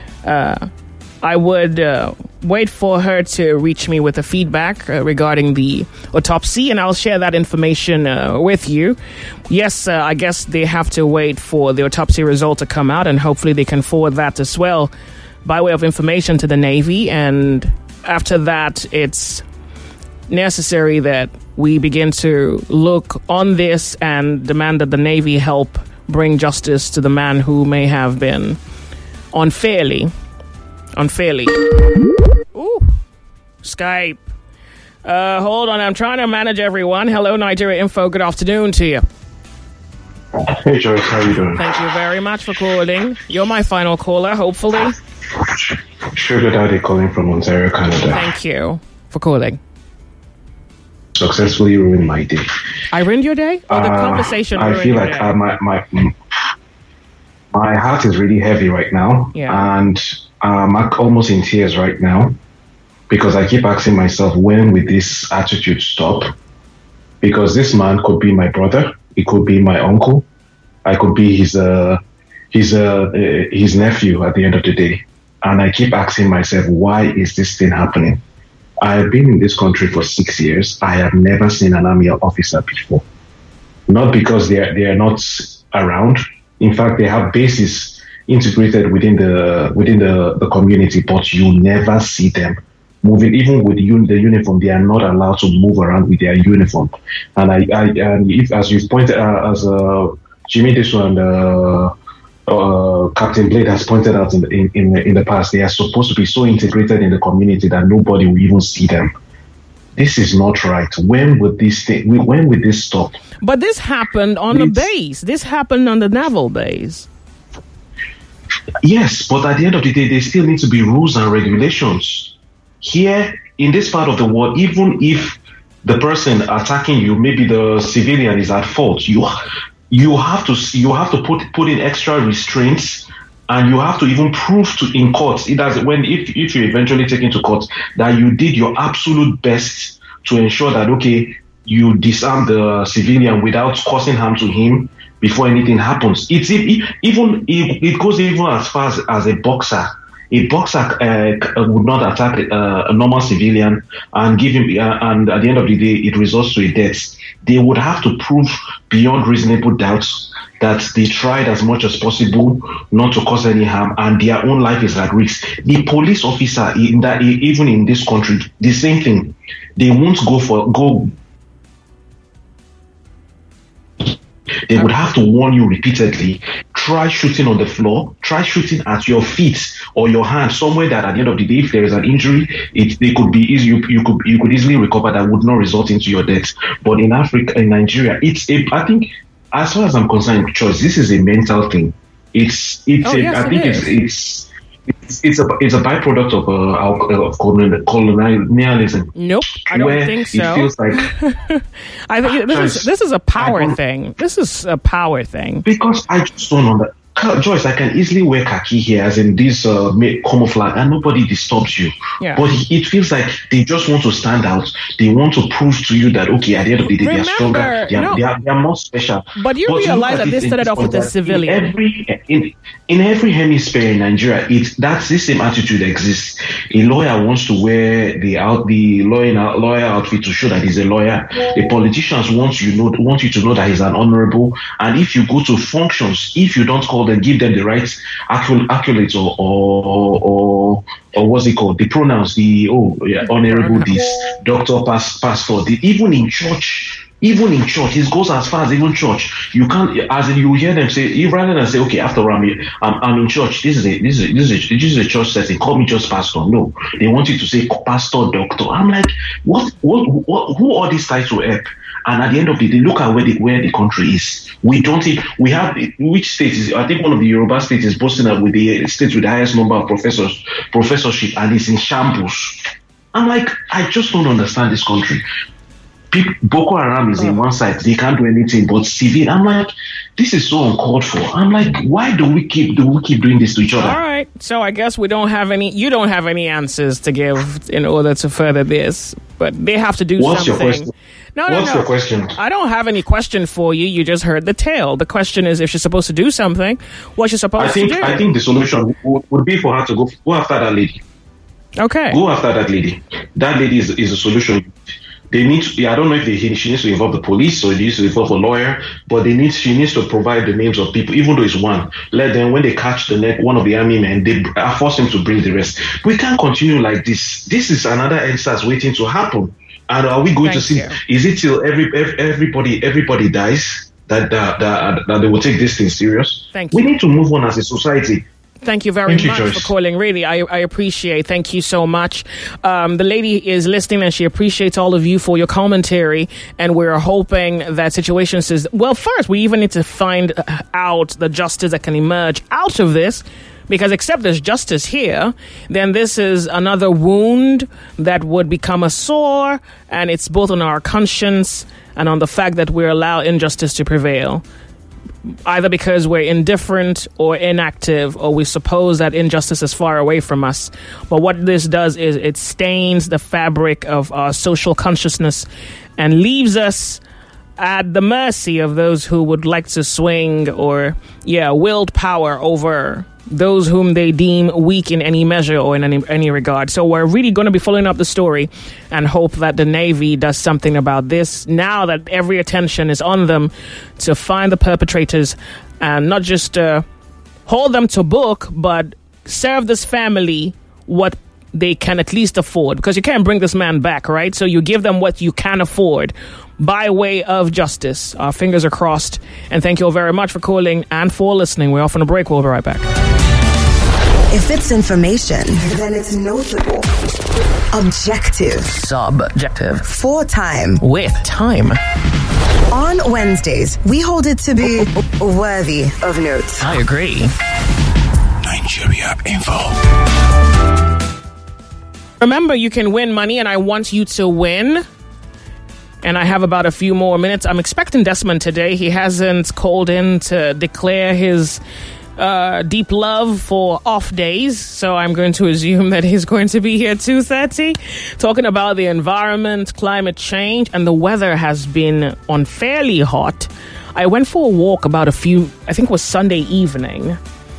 I would wait for her to reach me with the feedback regarding the autopsy, and I'll share that information with you. Yes, I guess they have to wait for the autopsy result to come out, and hopefully they can forward that as well by way of information to the Navy. And after that, it's necessary that we begin to look on this and demand that the Navy help bring justice to the man who may have been unfairly. Ooh, Skype. Hold on, I'm trying to manage everyone. Hello, Nigeria Info. Good afternoon to you. Hey, Joyce, how are you doing? Thank you very much for calling. You're my final caller, hopefully. Sugar Daddy calling from Ontario, Canada. Thank you for calling. Successfully ruined my day. I ruined your day? Or the conversation ruined I feel like my heart is really heavy right now. Yeah. And I'm almost in tears right now because I keep asking myself, when will this attitude stop? Because this man could be my brother. He could be my uncle. I could be his nephew at the end of the day. And I keep asking myself, why is this thing happening? I have been in this country for 6 years. I have never seen an army officer before. Not because they are not around. In fact, they have bases integrated within the community, but you never see them moving. Even with the uniform, they are not allowed to move around with their uniform. And as you've pointed out, as Jimmy Diso and Captain Blade has pointed out in the past, they are supposed to be so integrated in the community that nobody will even see them. This is not right. When would this stop? But this happened on the base. This happened on the naval base. Yes, but at the end of the day, there still need to be rules and regulations. Here, in this part of the world, even if the person attacking you, maybe the civilian, is at fault, you have to put in extra restraints, and you have to even prove in court, if you eventually take into court, that you did your absolute best to ensure that, okay, you disarm the civilian without causing harm to him before anything happens. It goes even as far as a boxer. A boxer would not attack a normal civilian and give him, and at the end of the day, it results to a death. They would have to prove beyond reasonable doubts that they tried as much as possible not to cause any harm, and their own life is at risk. The police officer, even in this country, the same thing. They won't go. They would have to warn you repeatedly. Try shooting on the floor. Try shooting at your feet or your hand, somewhere that at the end of the day, if there is an injury, they could be easy. You could easily recover. That would not result into your death. But in Africa, in Nigeria, I think, as far as I'm concerned, Choice, this is a mental thing. It's a byproduct of colonialism. Nope, I don't think so. It feels like I think this is a power thing. This is a power thing. Because I just don't understand. Joyce, I can easily wear khaki here, as in this camouflage, and nobody disturbs you. Yeah. But it feels like they just want to stand out. They want to prove to you that, okay, at the end of the day, they are stronger. They are more special. But you realize that this started off with a civilian. In every hemisphere in Nigeria, that's the same attitude exists. A lawyer wants to wear the lawyer outfit to show that he's a lawyer. The politicians want you to know that he's an honorable. And if you go to functions, if you don't call them, give them the right accolades or what's it called? The pronouns, honorable, this doctor, pastor. Even in church, it goes as far as even church. You can't, as in, you hear them say, rather than say, okay, after all, I'm in church. This is a church setting. Call me just pastor. No, they want you to say pastor, doctor. I'm like, what? Who all these titles help? And at the end of the day, look at where the country is. We have, which state is, I think one of the Yoruba states is boasting up with the state with the highest number of professorship, and it's in shambles. I'm like, I just don't understand this country. Boko Haram is in one side, they can't do anything but civil. I'm like, this is so uncalled for. I'm like, why do we keep doing this to each other? All right, so I guess you don't have any answers to give in order to further this, but they have to do something. What's your question? No. What's your question? I don't have any question for you. You just heard the tale. The question is, if she's supposed to do something, what she's supposed to do. I think the solution would be for her to go after that lady. Okay. Go after that lady. That lady is a solution. They need to, I don't know if she needs to involve the police or they needs to involve a lawyer, but she needs to provide the names of people, even though it's one. Let them, when they catch one of the army men, they force him to bring the rest. We can't continue like this. This is another EndSARS waiting to happen. And are we going to see? Is it till everybody dies that they will take this thing serious? We need to move on as a society. Thank you very much for calling. Really, I appreciate. Thank you so much. The lady is listening, and she appreciates all of you for your commentary. And we're hoping that situations is first, we even need to find out the justice that can emerge out of this. Because except there's justice here, then this is another wound that would become a sore, and it's both on our conscience and on the fact that we allow injustice to prevail. Either because we're indifferent or inactive, or we suppose that injustice is far away from us. But what this does is it stains the fabric of our social consciousness and leaves us at the mercy of those who would like to swing or wield power over those whom they deem weak in any measure or in any regard. So we're really going to be following up the story and hope that the Navy does something about this now that every attention is on them to find the perpetrators and not just hold them to book, but serve this family what they can at least afford, because you can't bring this man back, right? So you give them what you can afford by way of justice. Our fingers are crossed. And thank you all very much for calling and for listening. We're off on a break. We'll be right back. If it's information, then it's notable, objective, subjective, for time, with time. On Wednesdays, we hold it to be worthy of note. I agree. Nigeria Info. Remember, you can win money, and I want you to win. And I have about a few more minutes. I'm expecting Desmond today. He hasn't called in to declare his deep love for off days, so I'm going to assume that he's going to be here at 2:30 talking about the environment, climate change, and the weather has been unfairly hot. I went for a walk I think it was Sunday evening,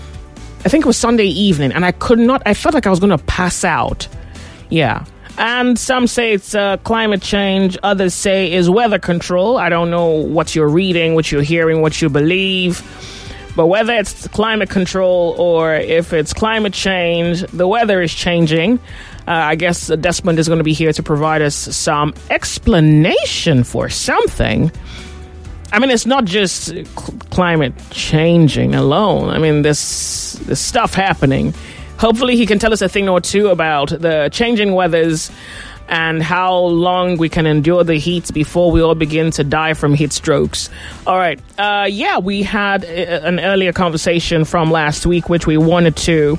and I felt like I was going to pass out. Yeah. And some say it's climate change. Others say it's weather control. I don't know what you're reading, what you're hearing, what you believe. But whether it's climate control or if it's climate change, the weather is changing. I guess Desmond is going to be here to provide us some explanation for something. I mean, it's not just climate changing alone. I mean, this stuff happening. Hopefully he can tell us a thing or two about the changing weathers and how long we can endure the heat before we all begin to die from heat strokes. All right. We had an earlier conversation from last week, which we wanted to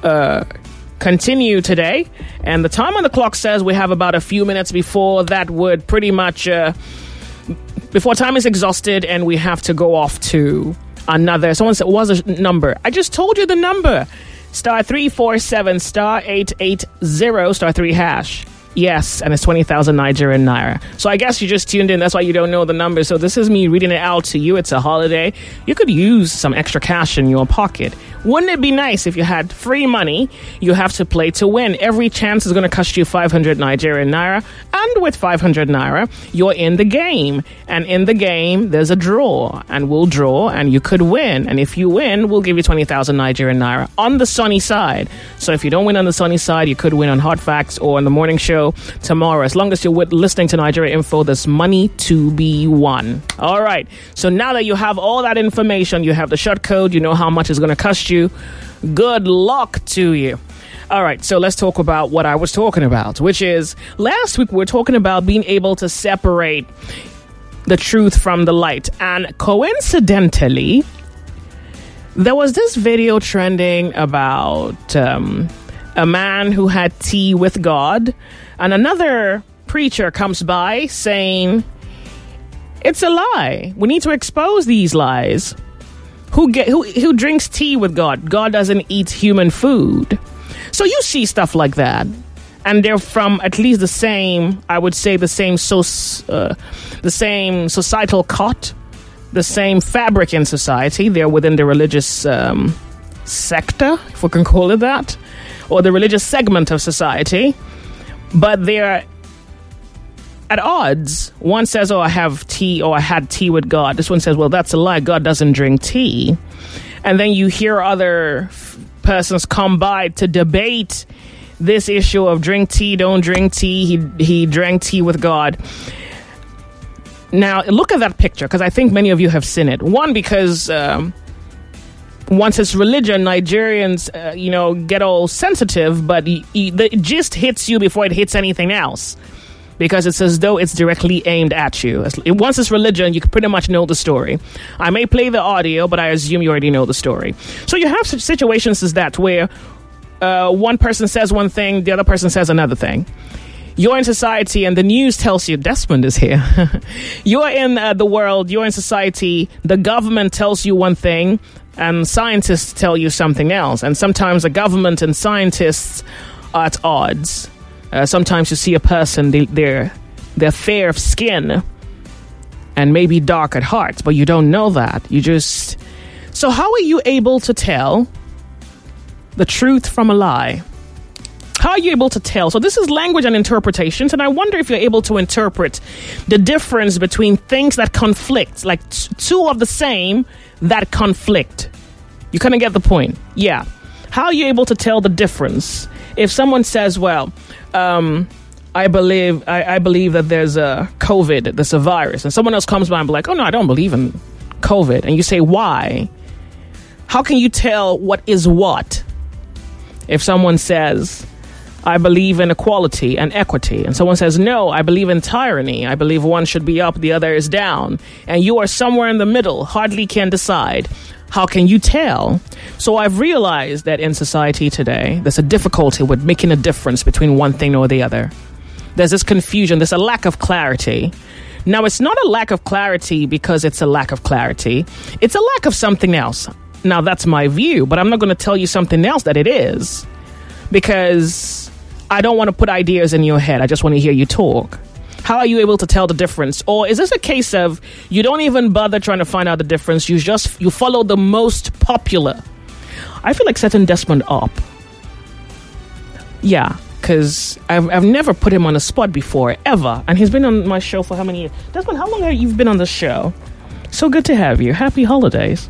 continue today. And the time on the clock says we have about a few minutes before that would pretty much, before time is exhausted and we have to go off to another. Someone said, what was a number? I just told you the number. *347 *880 *3#. Yes, and it's 20,000 Nigerian naira. So I guess you just tuned in. That's why you don't know the number. So this is me reading it out to you. It's a holiday. You could use some extra cash in your pocket. Wouldn't it be nice if you had free money? You have to play to win. Every chance is going to cost you 500 Nigerian naira. And with 500 naira, you're in the game. And in the game, there's a draw. And we'll draw, and you could win. And if you win, we'll give you 20,000 Nigerian naira on the sunny side. So if you don't win on the sunny side, you could win on Hot Facts or on the morning show tomorrow. As long as you're listening to Nigeria Info, there's money to be won. All right. So now that you have all that information, you have the short code, you know how much it's going to cost you. Good luck to you. All right. So let's talk about what I was talking about, which is last week we were talking about being able to separate the truth from the light. And coincidentally, there was this video trending about a man who had tea with God, and another preacher comes by saying, it's a lie. We need to expose these lies. Who drinks tea with God? God doesn't eat human food. So you see stuff like that, and they're from at least the same, I would say, the same societal cut, the same fabric in society. They're within the religious sector, if we can call it that, or the religious segment of society, but they're at odds. One says, I have tea, or I had tea with God. This one says, well, that's a lie. God doesn't drink tea. And then you hear other persons come by to debate this issue of drink tea, don't drink tea. He drank tea with God. Now, look at that picture, because I think many of you have seen it. One, because once it's religion, Nigerians, get all sensitive, but it just hits you before it hits anything else, because it's as though it's directly aimed at you. Once it's religion, you can pretty much know the story. I may play the audio, but I assume you already know the story. So you have such situations as that, where one person says one thing, the other person says another thing. You're in society and the news tells you Desmond is here. You're in the world, you're in society, the government tells you one thing, and scientists tell you something else. And sometimes the government and scientists are at odds. Sometimes you see a person, they're fair of skin and maybe dark at heart, but you don't know that. So how are you able to tell the truth from a lie? How are you able to tell? So this is language and interpretations, and I wonder if you're able to interpret the difference between things that conflict, like two of the same that conflict. You kind of get the point. Yeah. How are you able to tell the difference? If someone says, well, I believe that there's a COVID, there's a virus, and someone else comes by and be like, oh no, I don't believe in COVID. And you say, why? How can you tell what is what? If someone says, I believe in equality and equity. And someone says, no, I believe in tyranny. I believe one should be up, the other is down. And you are somewhere in the middle, hardly can decide. How can you tell? So I've realized that in society today, there's a difficulty with making a difference between one thing or the other. There's this confusion. There's a lack of clarity. Now, it's not a lack of clarity because it's a lack of clarity. It's a lack of something else. Now, that's my view, but I'm not going to tell you something else that it is, because I don't want to put ideas in your head. I just want to hear you talk. How are you able to tell the difference? Or is this a case of you don't even bother trying to find out the difference? You follow the most popular. I feel like setting Desmond up. Yeah, because I've never put him on the spot before, ever. And he's been on my show for how many years? Desmond, how long have you been on the show? So good to have you. Happy holidays.